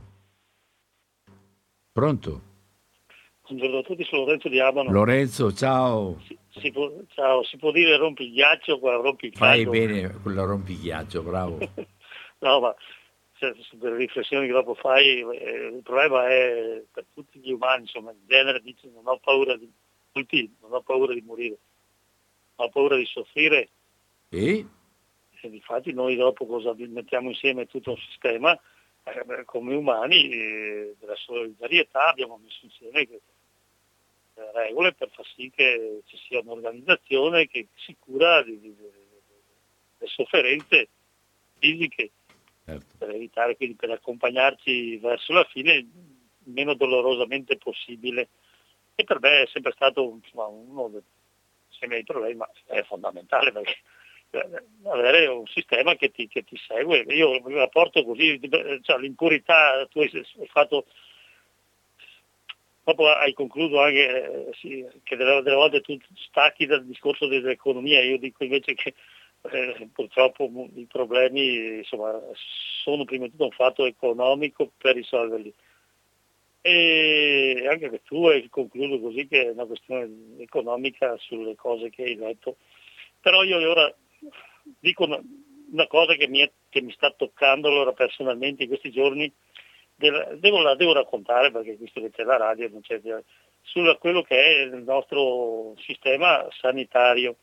Pronto? Buongiorno a tutti, sono Lorenzo di Abano. Lorenzo, ciao. Ciao, si può dire rompi il ghiaccio, qua rompi il Fai caldo. bene con la rompighiaccio, bravo. No, ma per le riflessioni che dopo fai, il problema è per tutti gli umani, insomma, in genere dice non ho paura di morire, ho paura di soffrire. E? Infatti noi dopo cosa mettiamo insieme tutto un sistema, come umani, della solidarietà abbiamo messo insieme regole per far sì che ci sia un'organizzazione che si cura delle sofferenze fisiche, Certo. per evitare, quindi per accompagnarci verso la fine il meno dolorosamente possibile. E per me è sempre stato, insomma, uno dei problemi, ma è fondamentale, perché avere un sistema che ti segue. Io mi rapporto così, cioè l'impurità, tu hai fatto, dopo hai concluso anche che delle volte tu stacchi dal discorso dell'economia, io dico invece che purtroppo i problemi, insomma, sono prima di tutto un fatto economico per risolverli. E anche che tu hai concluso così, che è una questione economica sulle cose che hai detto. Però io ora dico una cosa che mi sta toccando allora personalmente in questi giorni, la devo raccontare, perché visto che c'è la radio non c'è, su quello che è il nostro sistema sanitario.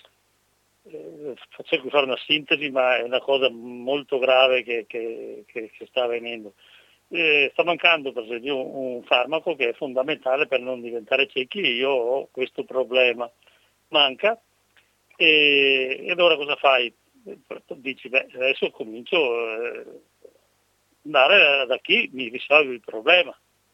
Cerco di fare una sintesi, ma è una cosa molto grave che sta avvenendo. Sta mancando per esempio un farmaco che è fondamentale per non diventare ciechi. Io ho questo problema, manca, e allora cosa fai? Dici, adesso comincio ad andare da chi mi risolve il problema.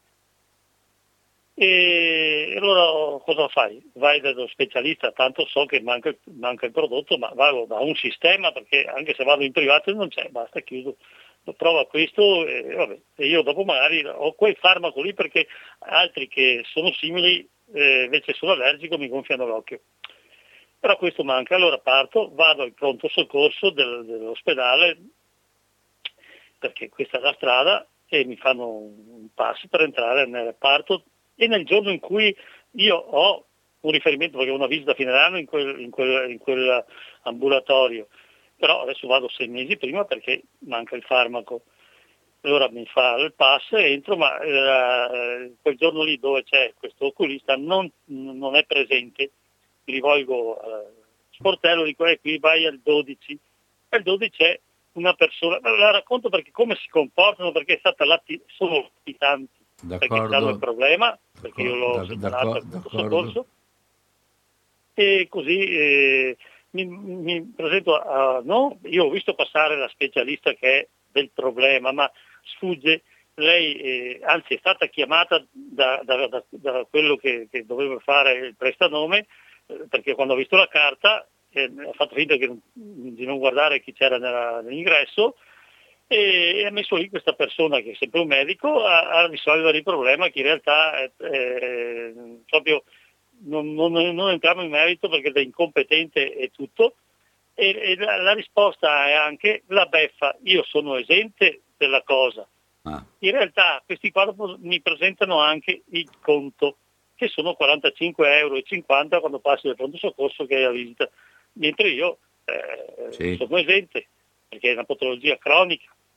E allora cosa fai? Vai dallo specialista, tanto so che manca il prodotto, ma vado da un sistema, perché anche se vado in privato non c'è, basta, chiuso. Prova questo e io dopo magari ho quel farmaco lì, perché altri che sono simili invece sono allergico, mi gonfiano l'occhio. Però questo manca, allora parto, vado al pronto soccorso dell'ospedale, perché questa è la strada, e mi fanno un pass per entrare nel reparto, e nel giorno in cui io ho un riferimento, perché ho una visita a fine anno in quel ambulatorio, però adesso vado 6 mesi prima perché manca il farmaco. Allora mi fa il pass, entro, ma quel giorno lì dove c'è questo oculista non è presente. Mi rivolgo al sportello, dico qui vai al 12, e al 12 c'è una persona, la racconto perché come si comportano, perché è stata sono latitanti, perché hanno il problema, perché io l'ho segnalato al pronto soccorso, e così mi presento no, io ho visto passare la specialista che è del problema, ma sfugge lei, anzi è stata chiamata da quello che doveva fare il prestanome, perché quando ha visto la carta ha fatto finta di non guardare chi c'era nell'ingresso, e ha messo lì questa persona, che è sempre un medico, a risolvere il problema, che in realtà proprio non entriamo in merito, perché da incompetente è tutto, e la risposta è anche la beffa: io sono esente della cosa. In realtà questi qua mi presentano anche il conto, che sono 45,50 € quando passi dal pronto soccorso, che è la visita, mentre io sono esente, perché è una patologia cronica.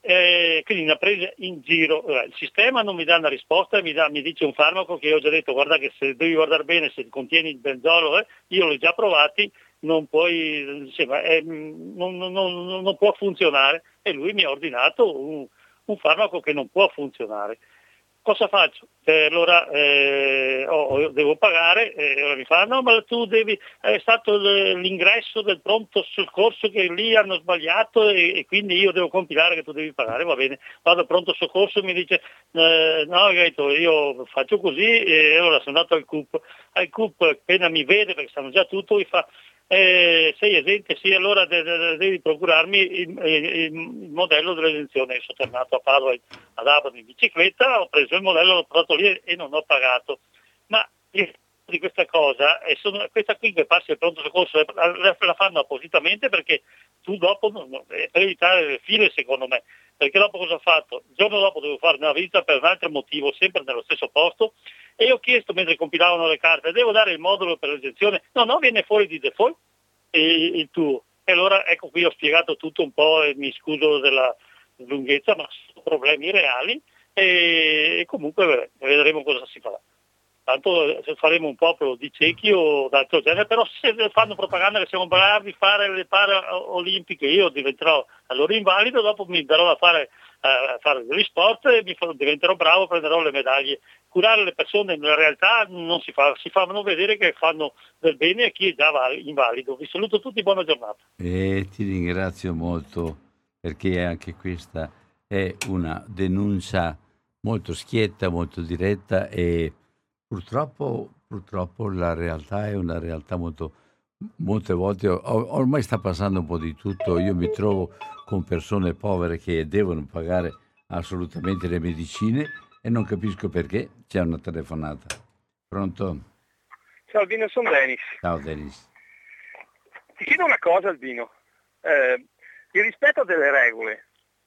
quindi una presa in giro. Il sistema non mi dà una risposta, mi dice un farmaco che io ho già detto, guarda che se devi guardare bene se contiene il benzolo, io l'ho già provati, non puoi, non può funzionare, e lui mi ha ordinato un farmaco che non può funzionare. Cosa faccio? Allora devo pagare, e ora mi fa no, ma tu è stato l'ingresso del pronto soccorso che lì hanno sbagliato e quindi io devo compilare che tu devi pagare. Va bene, vado al pronto soccorso e mi dice no, io faccio così, e allora sono andato al CUP appena mi vede, perché sanno già tutto, mi fa sei esente, sì, allora devi procurarmi il modello dell'esenzione. Sono tornato a Padova ad Abano in bicicletta, ho preso il modello, l'ho portato lì e non ho pagato. Ma di questa cosa, questa qui che passi al pronto soccorso la fanno appositamente perché tu dopo, per evitare le file secondo me, perché dopo cosa ho fatto? Il giorno dopo devo fare una visita per un altro motivo, sempre nello stesso posto, e ho chiesto mentre compilavano le carte, devo dare il modulo per l'esenzione? No, viene fuori di default il tuo. E allora ecco qui ho spiegato tutto un po' e mi scuso della lunghezza, ma sono problemi reali e comunque vedremo cosa si farà. Tanto se faremo un popolo di ciechi o d'altro genere, però se fanno propaganda che siamo bravi a fare le paraolimpiche, io diventerò allora invalido, dopo mi darò a fare degli sport e diventerò bravo, prenderò le medaglie. Curare le persone nella realtà non si fa, si fanno vedere che fanno del bene a chi è già invalido. Vi saluto tutti, buona giornata. E ti ringrazio molto, perché anche questa è una denuncia molto schietta, molto diretta, e purtroppo la realtà è una realtà molte volte, ormai sta passando un po' di tutto. Io mi trovo con persone povere che devono pagare assolutamente le medicine e non capisco perché. C'è una telefonata. Pronto? Ciao Albino, sono Denis. Ciao Denis. Ti chiedo una cosa Albino, il rispetto delle regole.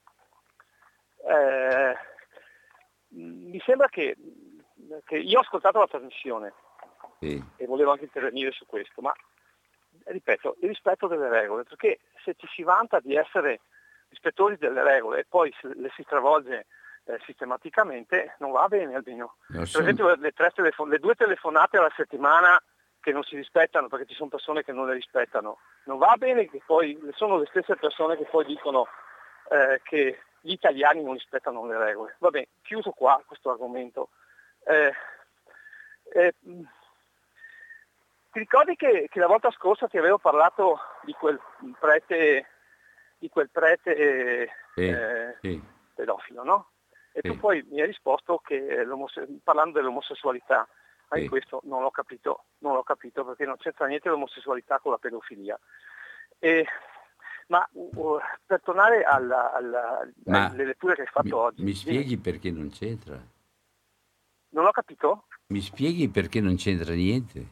Mi sembra che io ho ascoltato la trasmissione, sì, e volevo anche intervenire su questo, ma ripeto, il rispetto delle regole, perché se ci si vanta di essere rispettori delle regole e poi le si stravolge sistematicamente, non va bene Albino. Per esempio le 2 telefonate alla settimana che non si rispettano, perché ci sono persone che non le rispettano, non va bene, che poi sono le stesse persone che poi dicono che gli italiani non rispettano le regole. Va bene, chiuso qua questo argomento. Ti ricordi che la volta scorsa ti avevo parlato di quel prete sì. pedofilo, no? E tu poi mi hai risposto che parlando dell'omosessualità, anche questo non l'ho capito perché non c'entra niente l'omosessualità con la pedofilia. Ma per tornare alle letture che hai fatto oggi. Mi spieghi perché non c'entra? Non ho capito? Mi spieghi perché non c'entra niente?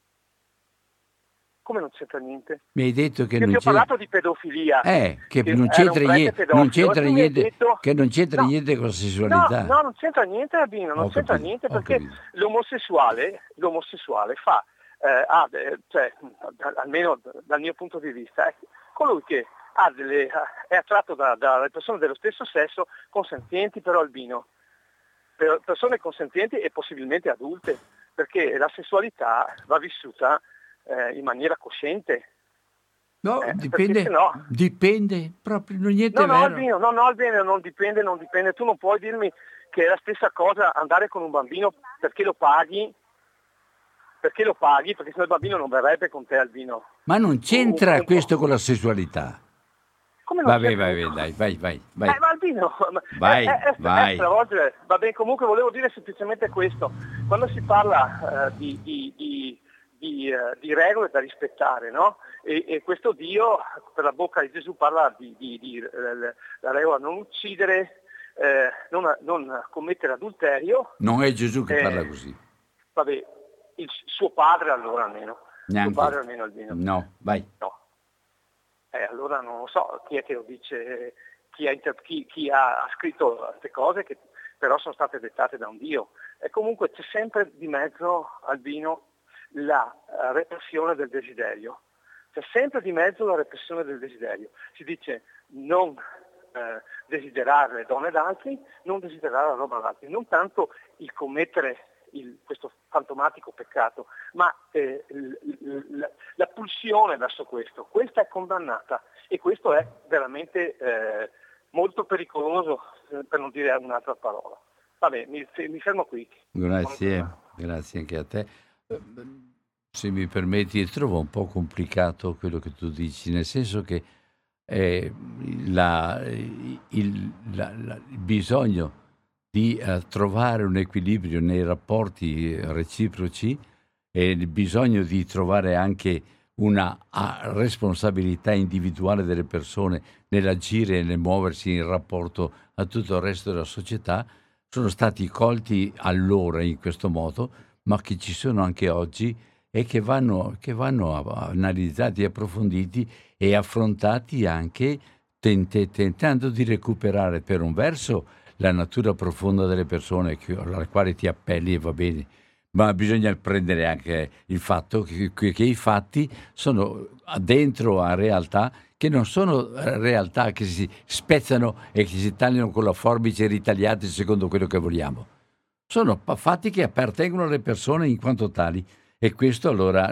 Come non c'entra niente? Mi hai detto che non c'entra. Ti ho parlato di pedofilia. Che non c'entra niente, detto... che non c'entra niente con la sessualità. No, non c'entra niente, Albino, non c'entra niente perché l'omosessuale fa, almeno dal mio punto di vista, è colui che è attratto dalle persone dello stesso sesso, consenzienti però Albino, persone consenzienti e possibilmente adulte, perché la sessualità va vissuta in maniera cosciente. No, dipende proprio, niente no, vero. Albino, non dipende. Tu non puoi dirmi che è la stessa cosa andare con un bambino perché lo paghi, perché sennò il bambino non verrebbe con te, Albino. Ma non c'entra questo con la sessualità. Come non vai. Ma Albino, vai. Va bene, comunque volevo dire semplicemente questo. Quando si parla di regole da rispettare, no? E questo Dio, per la bocca di Gesù, parla di la regola non uccidere, non commettere adulterio. Non è Gesù che parla così. Vabbè, il suo padre allora almeno. Neanche. Suo padre almeno Albino. No, vai. No. Allora non lo so chi è che lo dice, chi ha scritto queste cose che però sono state dettate da un Dio. E comunque c'è sempre di mezzo, Albino, la repressione del desiderio. C'è sempre di mezzo la repressione del desiderio. Si dice non desiderare le donne d'altri, non desiderare la roba d'altri, non tanto il commettere questo fantomatico peccato, ma la pulsione verso questo. Questa è condannata e questo è veramente molto pericoloso, per non dire un'altra parola. Vabbè, mi fermo qui. Grazie anche a te. Se mi permetti, trovo un po' complicato quello che tu dici, nel senso che il bisogno di trovare un equilibrio nei rapporti reciproci e il bisogno di trovare anche una responsabilità individuale delle persone nell'agire e nel muoversi in rapporto a tutto il resto della società sono stati colti allora in questo modo, ma che ci sono anche oggi e che vanno analizzati, approfonditi e affrontati anche tentando di recuperare per un verso la natura profonda delle persone alla quale ti appelli e va bene, ma bisogna prendere anche il fatto che i fatti sono dentro a realtà che non sono realtà che si spezzano e che si tagliano con la forbice ritagliate secondo quello che vogliamo. Sono fatti che appartengono alle persone in quanto tali e questo allora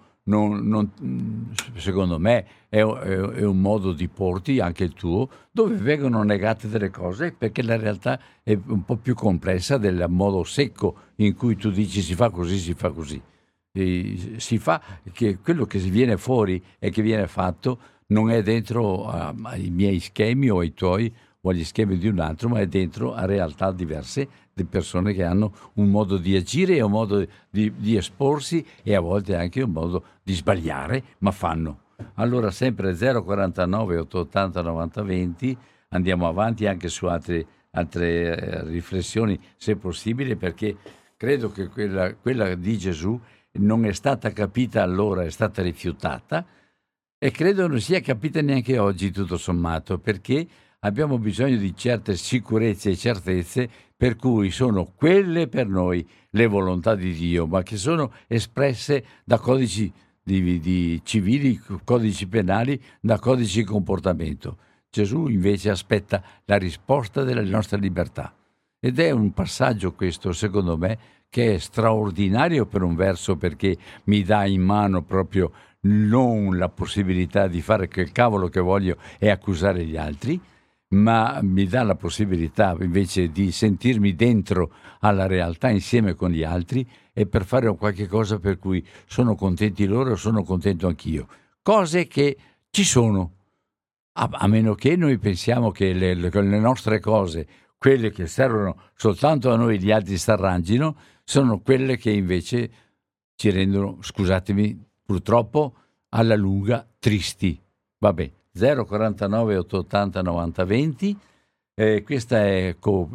secondo me è un modo di porti, anche il tuo, dove vengono negate delle cose perché la realtà è un po' più complessa del modo secco in cui tu dici si fa così, si fa così. E si fa che quello che viene fuori e che viene fatto non è dentro ai miei schemi o ai tuoi o agli schemi di un altro, ma è dentro a realtà diverse di persone che hanno un modo di agire e un modo di esporsi e a volte anche un modo di sbagliare, ma fanno. Allora sempre 049 880 90 20, andiamo avanti anche su altre riflessioni se possibile, perché credo che quella di Gesù non è stata capita allora, è stata rifiutata e credo non sia capita neanche oggi tutto sommato, perché abbiamo bisogno di certe sicurezze e certezze per cui sono quelle per noi le volontà di Dio, ma che sono espresse da codici di civili, codici penali, da codici di comportamento. Gesù invece aspetta la risposta della nostra libertà. Ed è un passaggio questo, secondo me, che è straordinario per un verso perché mi dà in mano proprio non la possibilità di fare quel cavolo che voglio e accusare gli altri, ma mi dà la possibilità invece di sentirmi dentro alla realtà insieme con gli altri e per fare qualche cosa per cui sono contenti loro e sono contento anch'io. Cose che ci sono, a meno che noi pensiamo che le nostre cose, quelle che servono soltanto a noi, gli altri si arrangino, sono quelle che invece ci rendono, scusatemi, purtroppo alla lunga tristi. Vabbè, 049 880 90 20, questa è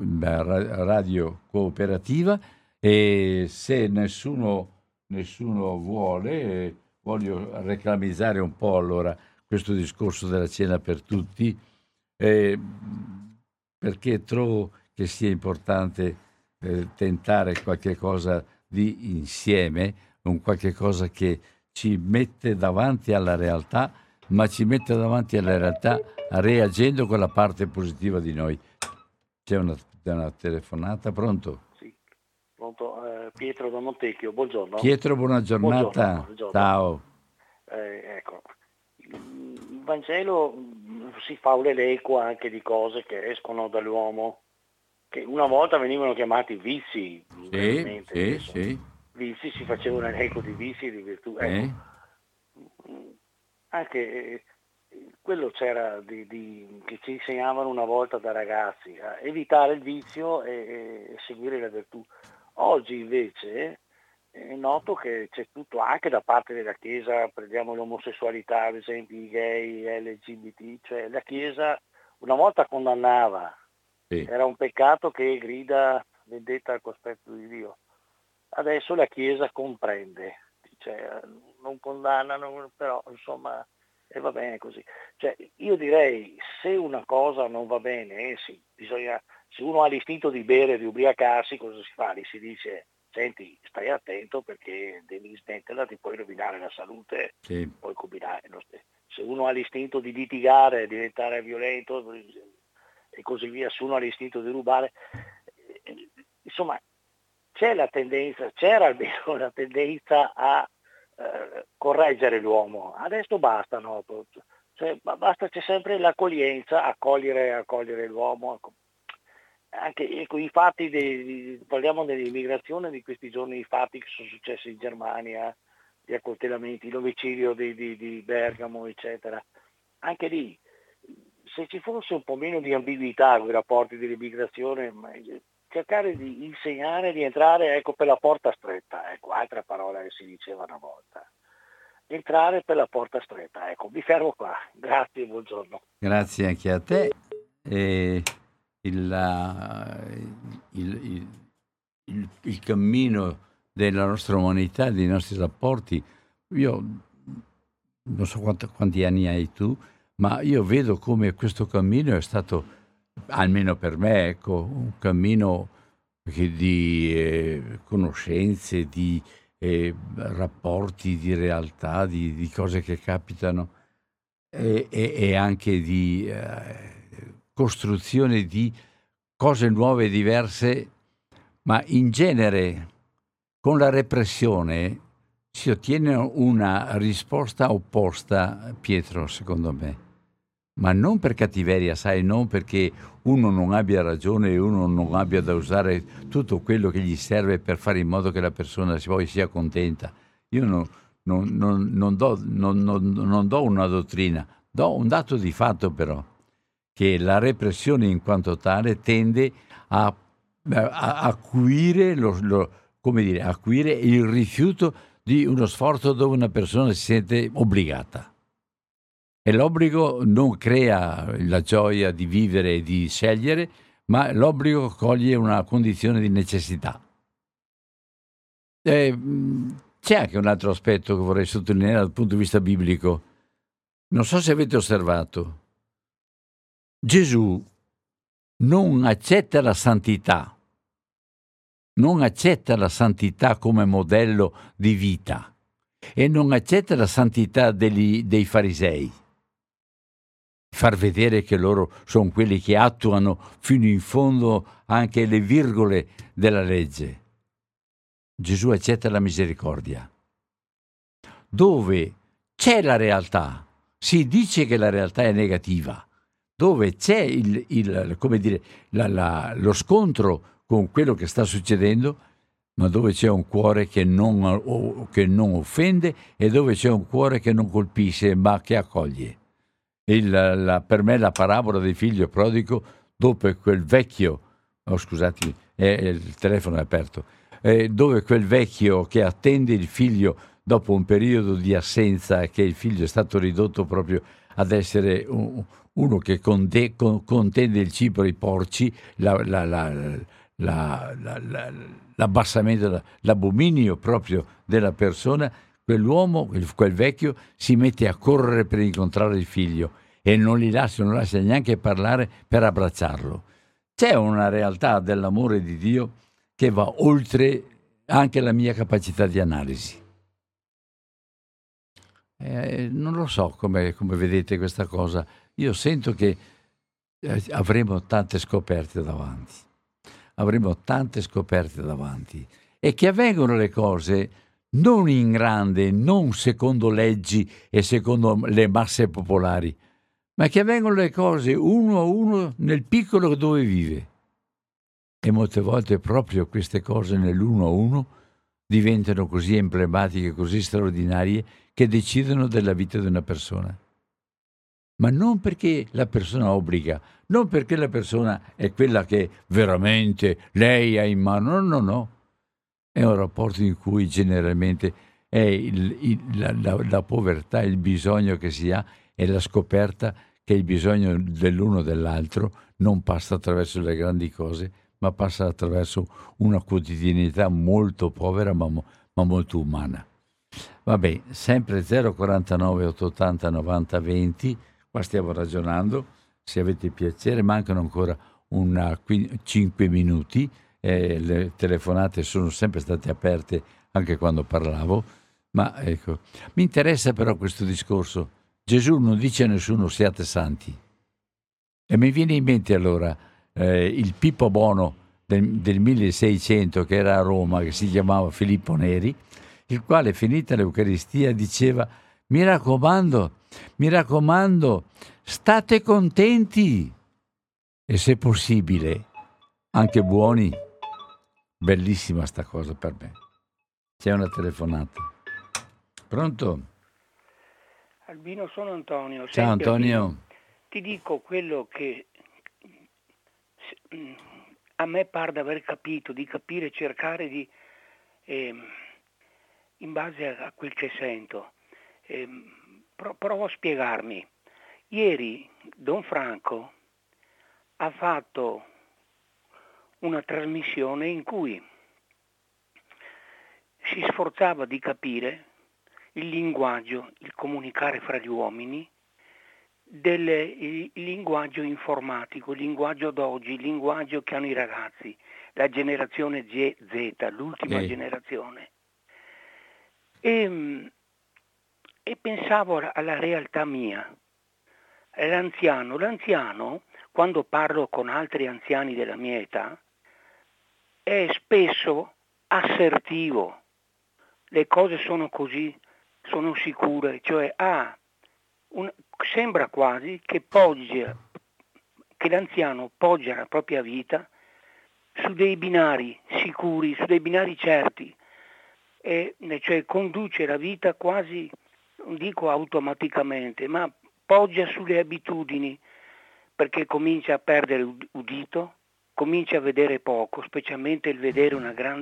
radio cooperativa e se nessuno vuole, voglio reclamizzare un po' allora questo discorso della cena per tutti, perché trovo che sia importante tentare qualche cosa di insieme, un qualche cosa che ci mette davanti alla realtà, ma ci mette davanti alla realtà reagendo con la parte positiva di noi. C'è una telefonata, pronto? Sì, pronto. Pietro da Montecchio, buongiorno. Pietro, buona giornata. Buongiorno. Ciao. Ecco, il Vangelo si fa un elenco anche di cose che escono dall'uomo, che una volta venivano chiamati vizi. Sì. Vizi, si faceva un elenco di vizi e di virtù. Ecco. Anche quello c'era che ci insegnavano una volta da ragazzi, a evitare il vizio e seguire la virtù. Oggi invece è noto che c'è tutto anche da parte della Chiesa, prendiamo l'omosessualità, ad esempio i gay, LGBT, cioè la Chiesa una volta condannava, era un peccato che grida vendetta al cospetto di Dio. Adesso la Chiesa comprende, cioè, non condannano, però insomma va bene così. Cioè, io direi, se una cosa non va bene, sì, se uno ha l'istinto di bere, di ubriacarsi, cosa si fa? Gli si dice, senti, stai attento perché devi smetterla, ti puoi rovinare la salute, puoi combinare. Se uno ha l'istinto di litigare, diventare violento, e così via, se uno ha l'istinto di rubare. Insomma, c'era almeno la tendenza a correggere l'uomo. Adesso basta, no? Cioè, basta, c'è sempre l'accoglienza, accogliere l'uomo. Anche ecco, i fatti parliamo dell'immigrazione di questi giorni, i fatti che sono successi in Germania, gli accoltellamenti, l'omicidio di Bergamo, eccetera. Anche lì, se ci fosse un po' meno di ambiguità con i rapporti dell'immigrazione, cercare di insegnare di entrare, ecco, per la porta stretta, ecco, altra parola che si diceva una volta. Entrare per la porta stretta, ecco, mi fermo qua. Grazie, buongiorno. Grazie anche a te. Il cammino della nostra umanità, dei nostri rapporti, io non so quanti anni hai tu, ma io vedo come questo cammino è stato, almeno per me, ecco, un cammino di conoscenze, di rapporti, di realtà, di cose che capitano e anche di costruzione di cose nuove e diverse, ma in genere con la repressione si ottiene una risposta opposta, Pietro, secondo me. Ma non per cattiveria, sai, non perché uno non abbia ragione e uno non abbia da usare tutto quello che gli serve per fare in modo che la persona poi sia contenta. Io non do una dottrina, do un dato di fatto però, che la repressione in quanto tale tende a acuire, acuire il rifiuto di uno sforzo dove una persona si sente obbligata. E l'obbligo non crea la gioia di vivere e di scegliere, ma l'obbligo coglie una condizione di necessità. C'è anche un altro aspetto che vorrei sottolineare dal punto di vista biblico. Non so se avete osservato. Gesù non accetta la santità, come modello di vita e non accetta la santità dei farisei. Far vedere che loro sono quelli che attuano fino in fondo anche le virgole della legge. Gesù accetta la misericordia. Dove c'è la realtà, si dice che la realtà è negativa. Dove c'è lo scontro con quello che sta succedendo, ma dove c'è un cuore che non offende e dove c'è un cuore che non colpisce ma che accoglie. Per me la parabola del figlio prodigo, dopo quel vecchio, scusatemi, il telefono è aperto, dove quel vecchio che attende il figlio dopo un periodo di assenza, che il figlio è stato ridotto proprio ad essere uno che contende il cibo ai porci, l'abbassamento, l'abominio proprio della persona, quell'uomo, quel vecchio, si mette a correre per incontrare il figlio e non lascia neanche parlare per abbracciarlo. C'è una realtà dell'amore di Dio che va oltre anche la mia capacità di analisi. Non lo so come vedete questa cosa. Io sento che avremo tante scoperte davanti. E che avvengono le cose non in grande, non secondo leggi e secondo le masse popolari, ma che avvengono le cose uno a uno nel piccolo dove vive. E molte volte proprio queste cose nell'uno a uno diventano così emblematiche, così straordinarie, che decidono della vita di una persona. Ma non perché la persona obbliga, non perché la persona è quella che veramente lei ha in mano, no. È un rapporto in cui generalmente è la povertà, il bisogno che si ha e la scoperta che il bisogno dell'uno o dell'altro non passa attraverso le grandi cose, ma passa attraverso una quotidianità molto povera ma molto umana. Vabbè, sempre 049 880 90 20, qua stiamo ragionando, se avete piacere, mancano ancora 5 minuti, le telefonate sono sempre state aperte anche quando parlavo, ma ecco, mi interessa però questo discorso. Gesù non dice a nessuno siate santi, E mi viene in mente allora il Pippo Bono del 1600 che era a Roma, che si chiamava Filippo Neri, il quale finita l'Eucaristia diceva: mi raccomando, state contenti e se possibile anche buoni. Bellissima sta cosa per me. C'è una telefonata. Pronto? Albino, sono Antonio. Ciao Senti, Antonio. Albino, ti dico quello che a me pare di aver capito, di capire, cercare di, in base a quel che sento, provo a spiegarmi. Ieri Don Franco ha fatto una trasmissione in cui si sforzava di capire il linguaggio, il comunicare fra gli uomini, il linguaggio informatico, il linguaggio d'oggi, il linguaggio che hanno i ragazzi, la generazione Z, l'ultima generazione. E pensavo alla realtà mia. L'anziano, quando parlo con altri anziani della mia età, è spesso assertivo. Le cose sono così, sono sicure, cioè sembra quasi che l'anziano poggia la propria vita su dei binari sicuri, su dei binari certi, cioè conduce la vita quasi, non dico automaticamente, ma poggia sulle abitudini, perché comincia a perdere udito, comincia a vedere poco, specialmente il vedere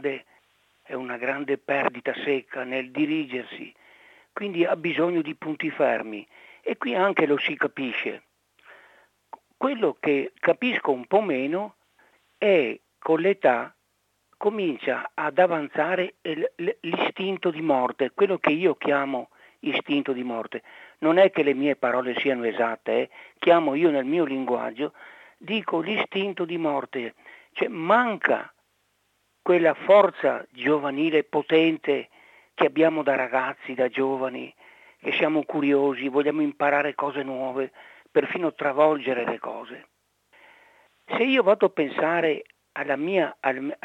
è una grande perdita secca nel dirigersi, quindi ha bisogno di punti fermi e qui anche lo si capisce. Quello che capisco un po' meno è con l'età comincia ad avanzare l'istinto di morte, quello che io chiamo istinto di morte. Non è che le mie parole siano esatte, chiamo io nel mio linguaggio, dico l'istinto di morte, cioè manca quella forza giovanile potente che abbiamo da ragazzi, da giovani, che siamo curiosi, vogliamo imparare cose nuove, perfino travolgere le cose. Se io vado a pensare alla mia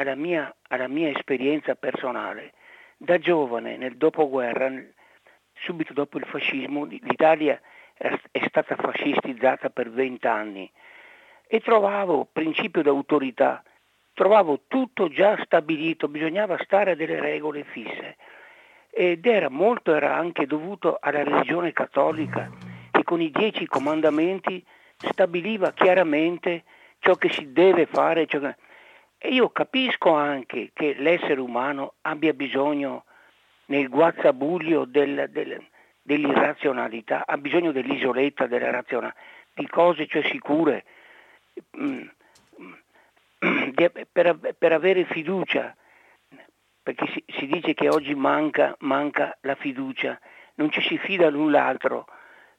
esperienza personale, da giovane nel dopoguerra, subito dopo il fascismo, l'Italia è stata fascistizzata per 20 anni e trovavo principio d'autorità, trovavo tutto già stabilito, bisognava stare a delle regole fisse ed era anche dovuto alla religione cattolica che con i 10 comandamenti stabiliva chiaramente ciò che si deve fare. E io capisco anche che l'essere umano abbia bisogno nel guazzabuglio dell'irrazionalità, ha bisogno dell'isoletta, della razionalità, di cose cioè sicure, per avere fiducia, perché si dice che oggi manca la fiducia, non ci si fida l'un l'altro,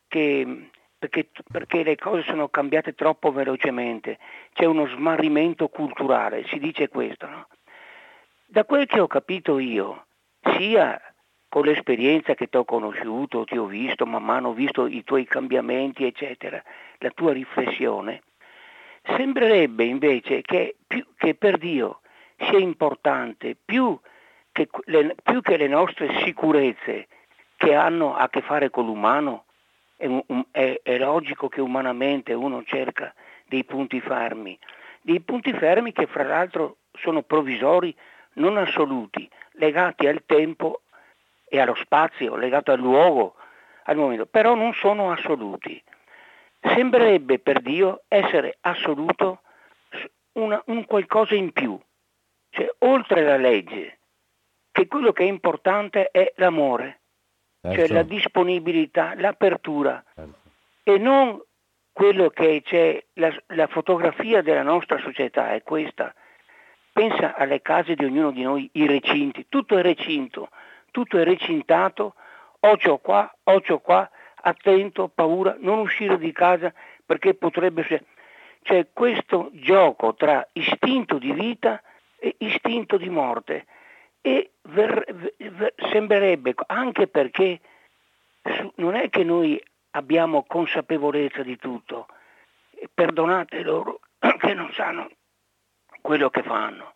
perché le cose sono cambiate troppo velocemente, c'è uno smarrimento culturale, si dice questo, no? Da quel che ho capito io, sia con l'esperienza che ti ho conosciuto, ti ho visto, man mano ho visto i tuoi cambiamenti, eccetera, la tua riflessione, sembrerebbe invece che per Dio sia importante più che le nostre sicurezze che hanno a che fare con l'umano. È logico che umanamente uno cerca dei punti fermi che fra l'altro sono provvisori, non assoluti, legati al tempo e allo spazio, legati al luogo, al momento, però non sono assoluti. Sembrerebbe per Dio essere assoluto un qualcosa in più, cioè oltre la legge, che quello che è importante è l'amore, cioè la disponibilità, l'apertura, e non quello che c'è, la fotografia della nostra società è questa. Pensa alle case di ognuno di noi, i recinti, tutto è recinto, tutto è recintato, occhio qua, attento, paura, non uscire di casa perché potrebbe... C'è questo gioco tra istinto di vita e istinto di morte e sembrerebbe, anche perché non è che noi abbiamo consapevolezza di tutto, perdonate loro che non sanno quello che fanno.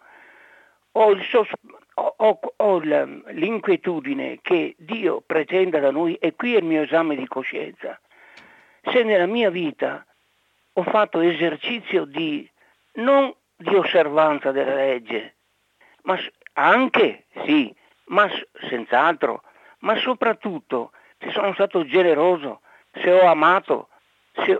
Ho l'inquietudine che Dio pretenda da noi, e qui è il mio esame di coscienza, se nella mia vita ho fatto esercizio non di osservanza della legge, ma anche, sì, ma senz'altro, ma soprattutto se sono stato generoso, se ho amato, se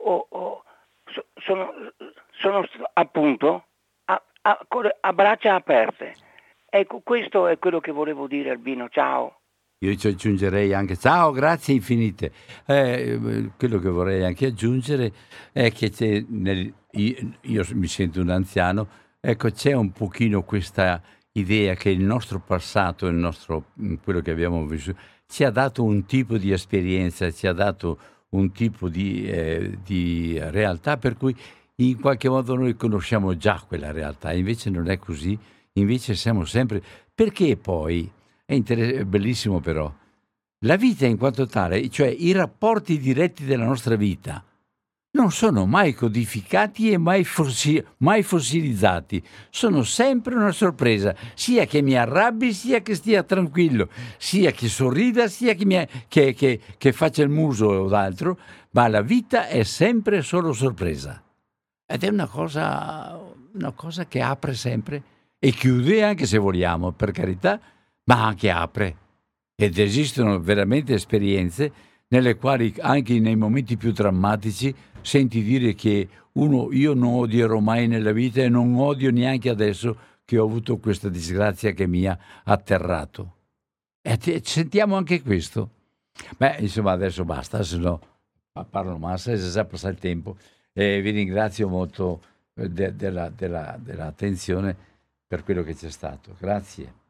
sono appunto a braccia aperte. Ecco, questo è quello che volevo dire, Albino. Ciao. Io ci aggiungerei anche ciao, grazie infinite. Quello che vorrei anche aggiungere è che io mi sento un anziano, ecco, c'è un pochino questa idea che il nostro passato, quello che abbiamo vissuto, ci ha dato un tipo di esperienza, ci ha dato un tipo di realtà per cui in qualche modo noi conosciamo già quella realtà, invece non è così, invece siamo sempre... Perché poi... È bellissimo però. La vita in quanto tale, cioè i rapporti diretti della nostra vita, non sono mai codificati e mai fossilizzati. Sono sempre una sorpresa, sia che mi arrabbi, sia che stia tranquillo, sia che sorrida, sia che faccia il muso o altro, ma la vita è sempre solo sorpresa. Ed è una cosa che apre sempre e chiude anche se vogliamo, per carità, ma anche apre. Ed esistono veramente esperienze nelle quali anche nei momenti più drammatici senti dire che io non odierò mai nella vita e non odio neanche adesso che ho avuto questa disgrazia che mi ha atterrato. E sentiamo anche questo. Beh, insomma, adesso basta, se no parlo massa, è già passato il tempo. E vi ringrazio molto dell'attenzione per quello che c'è stato. Grazie.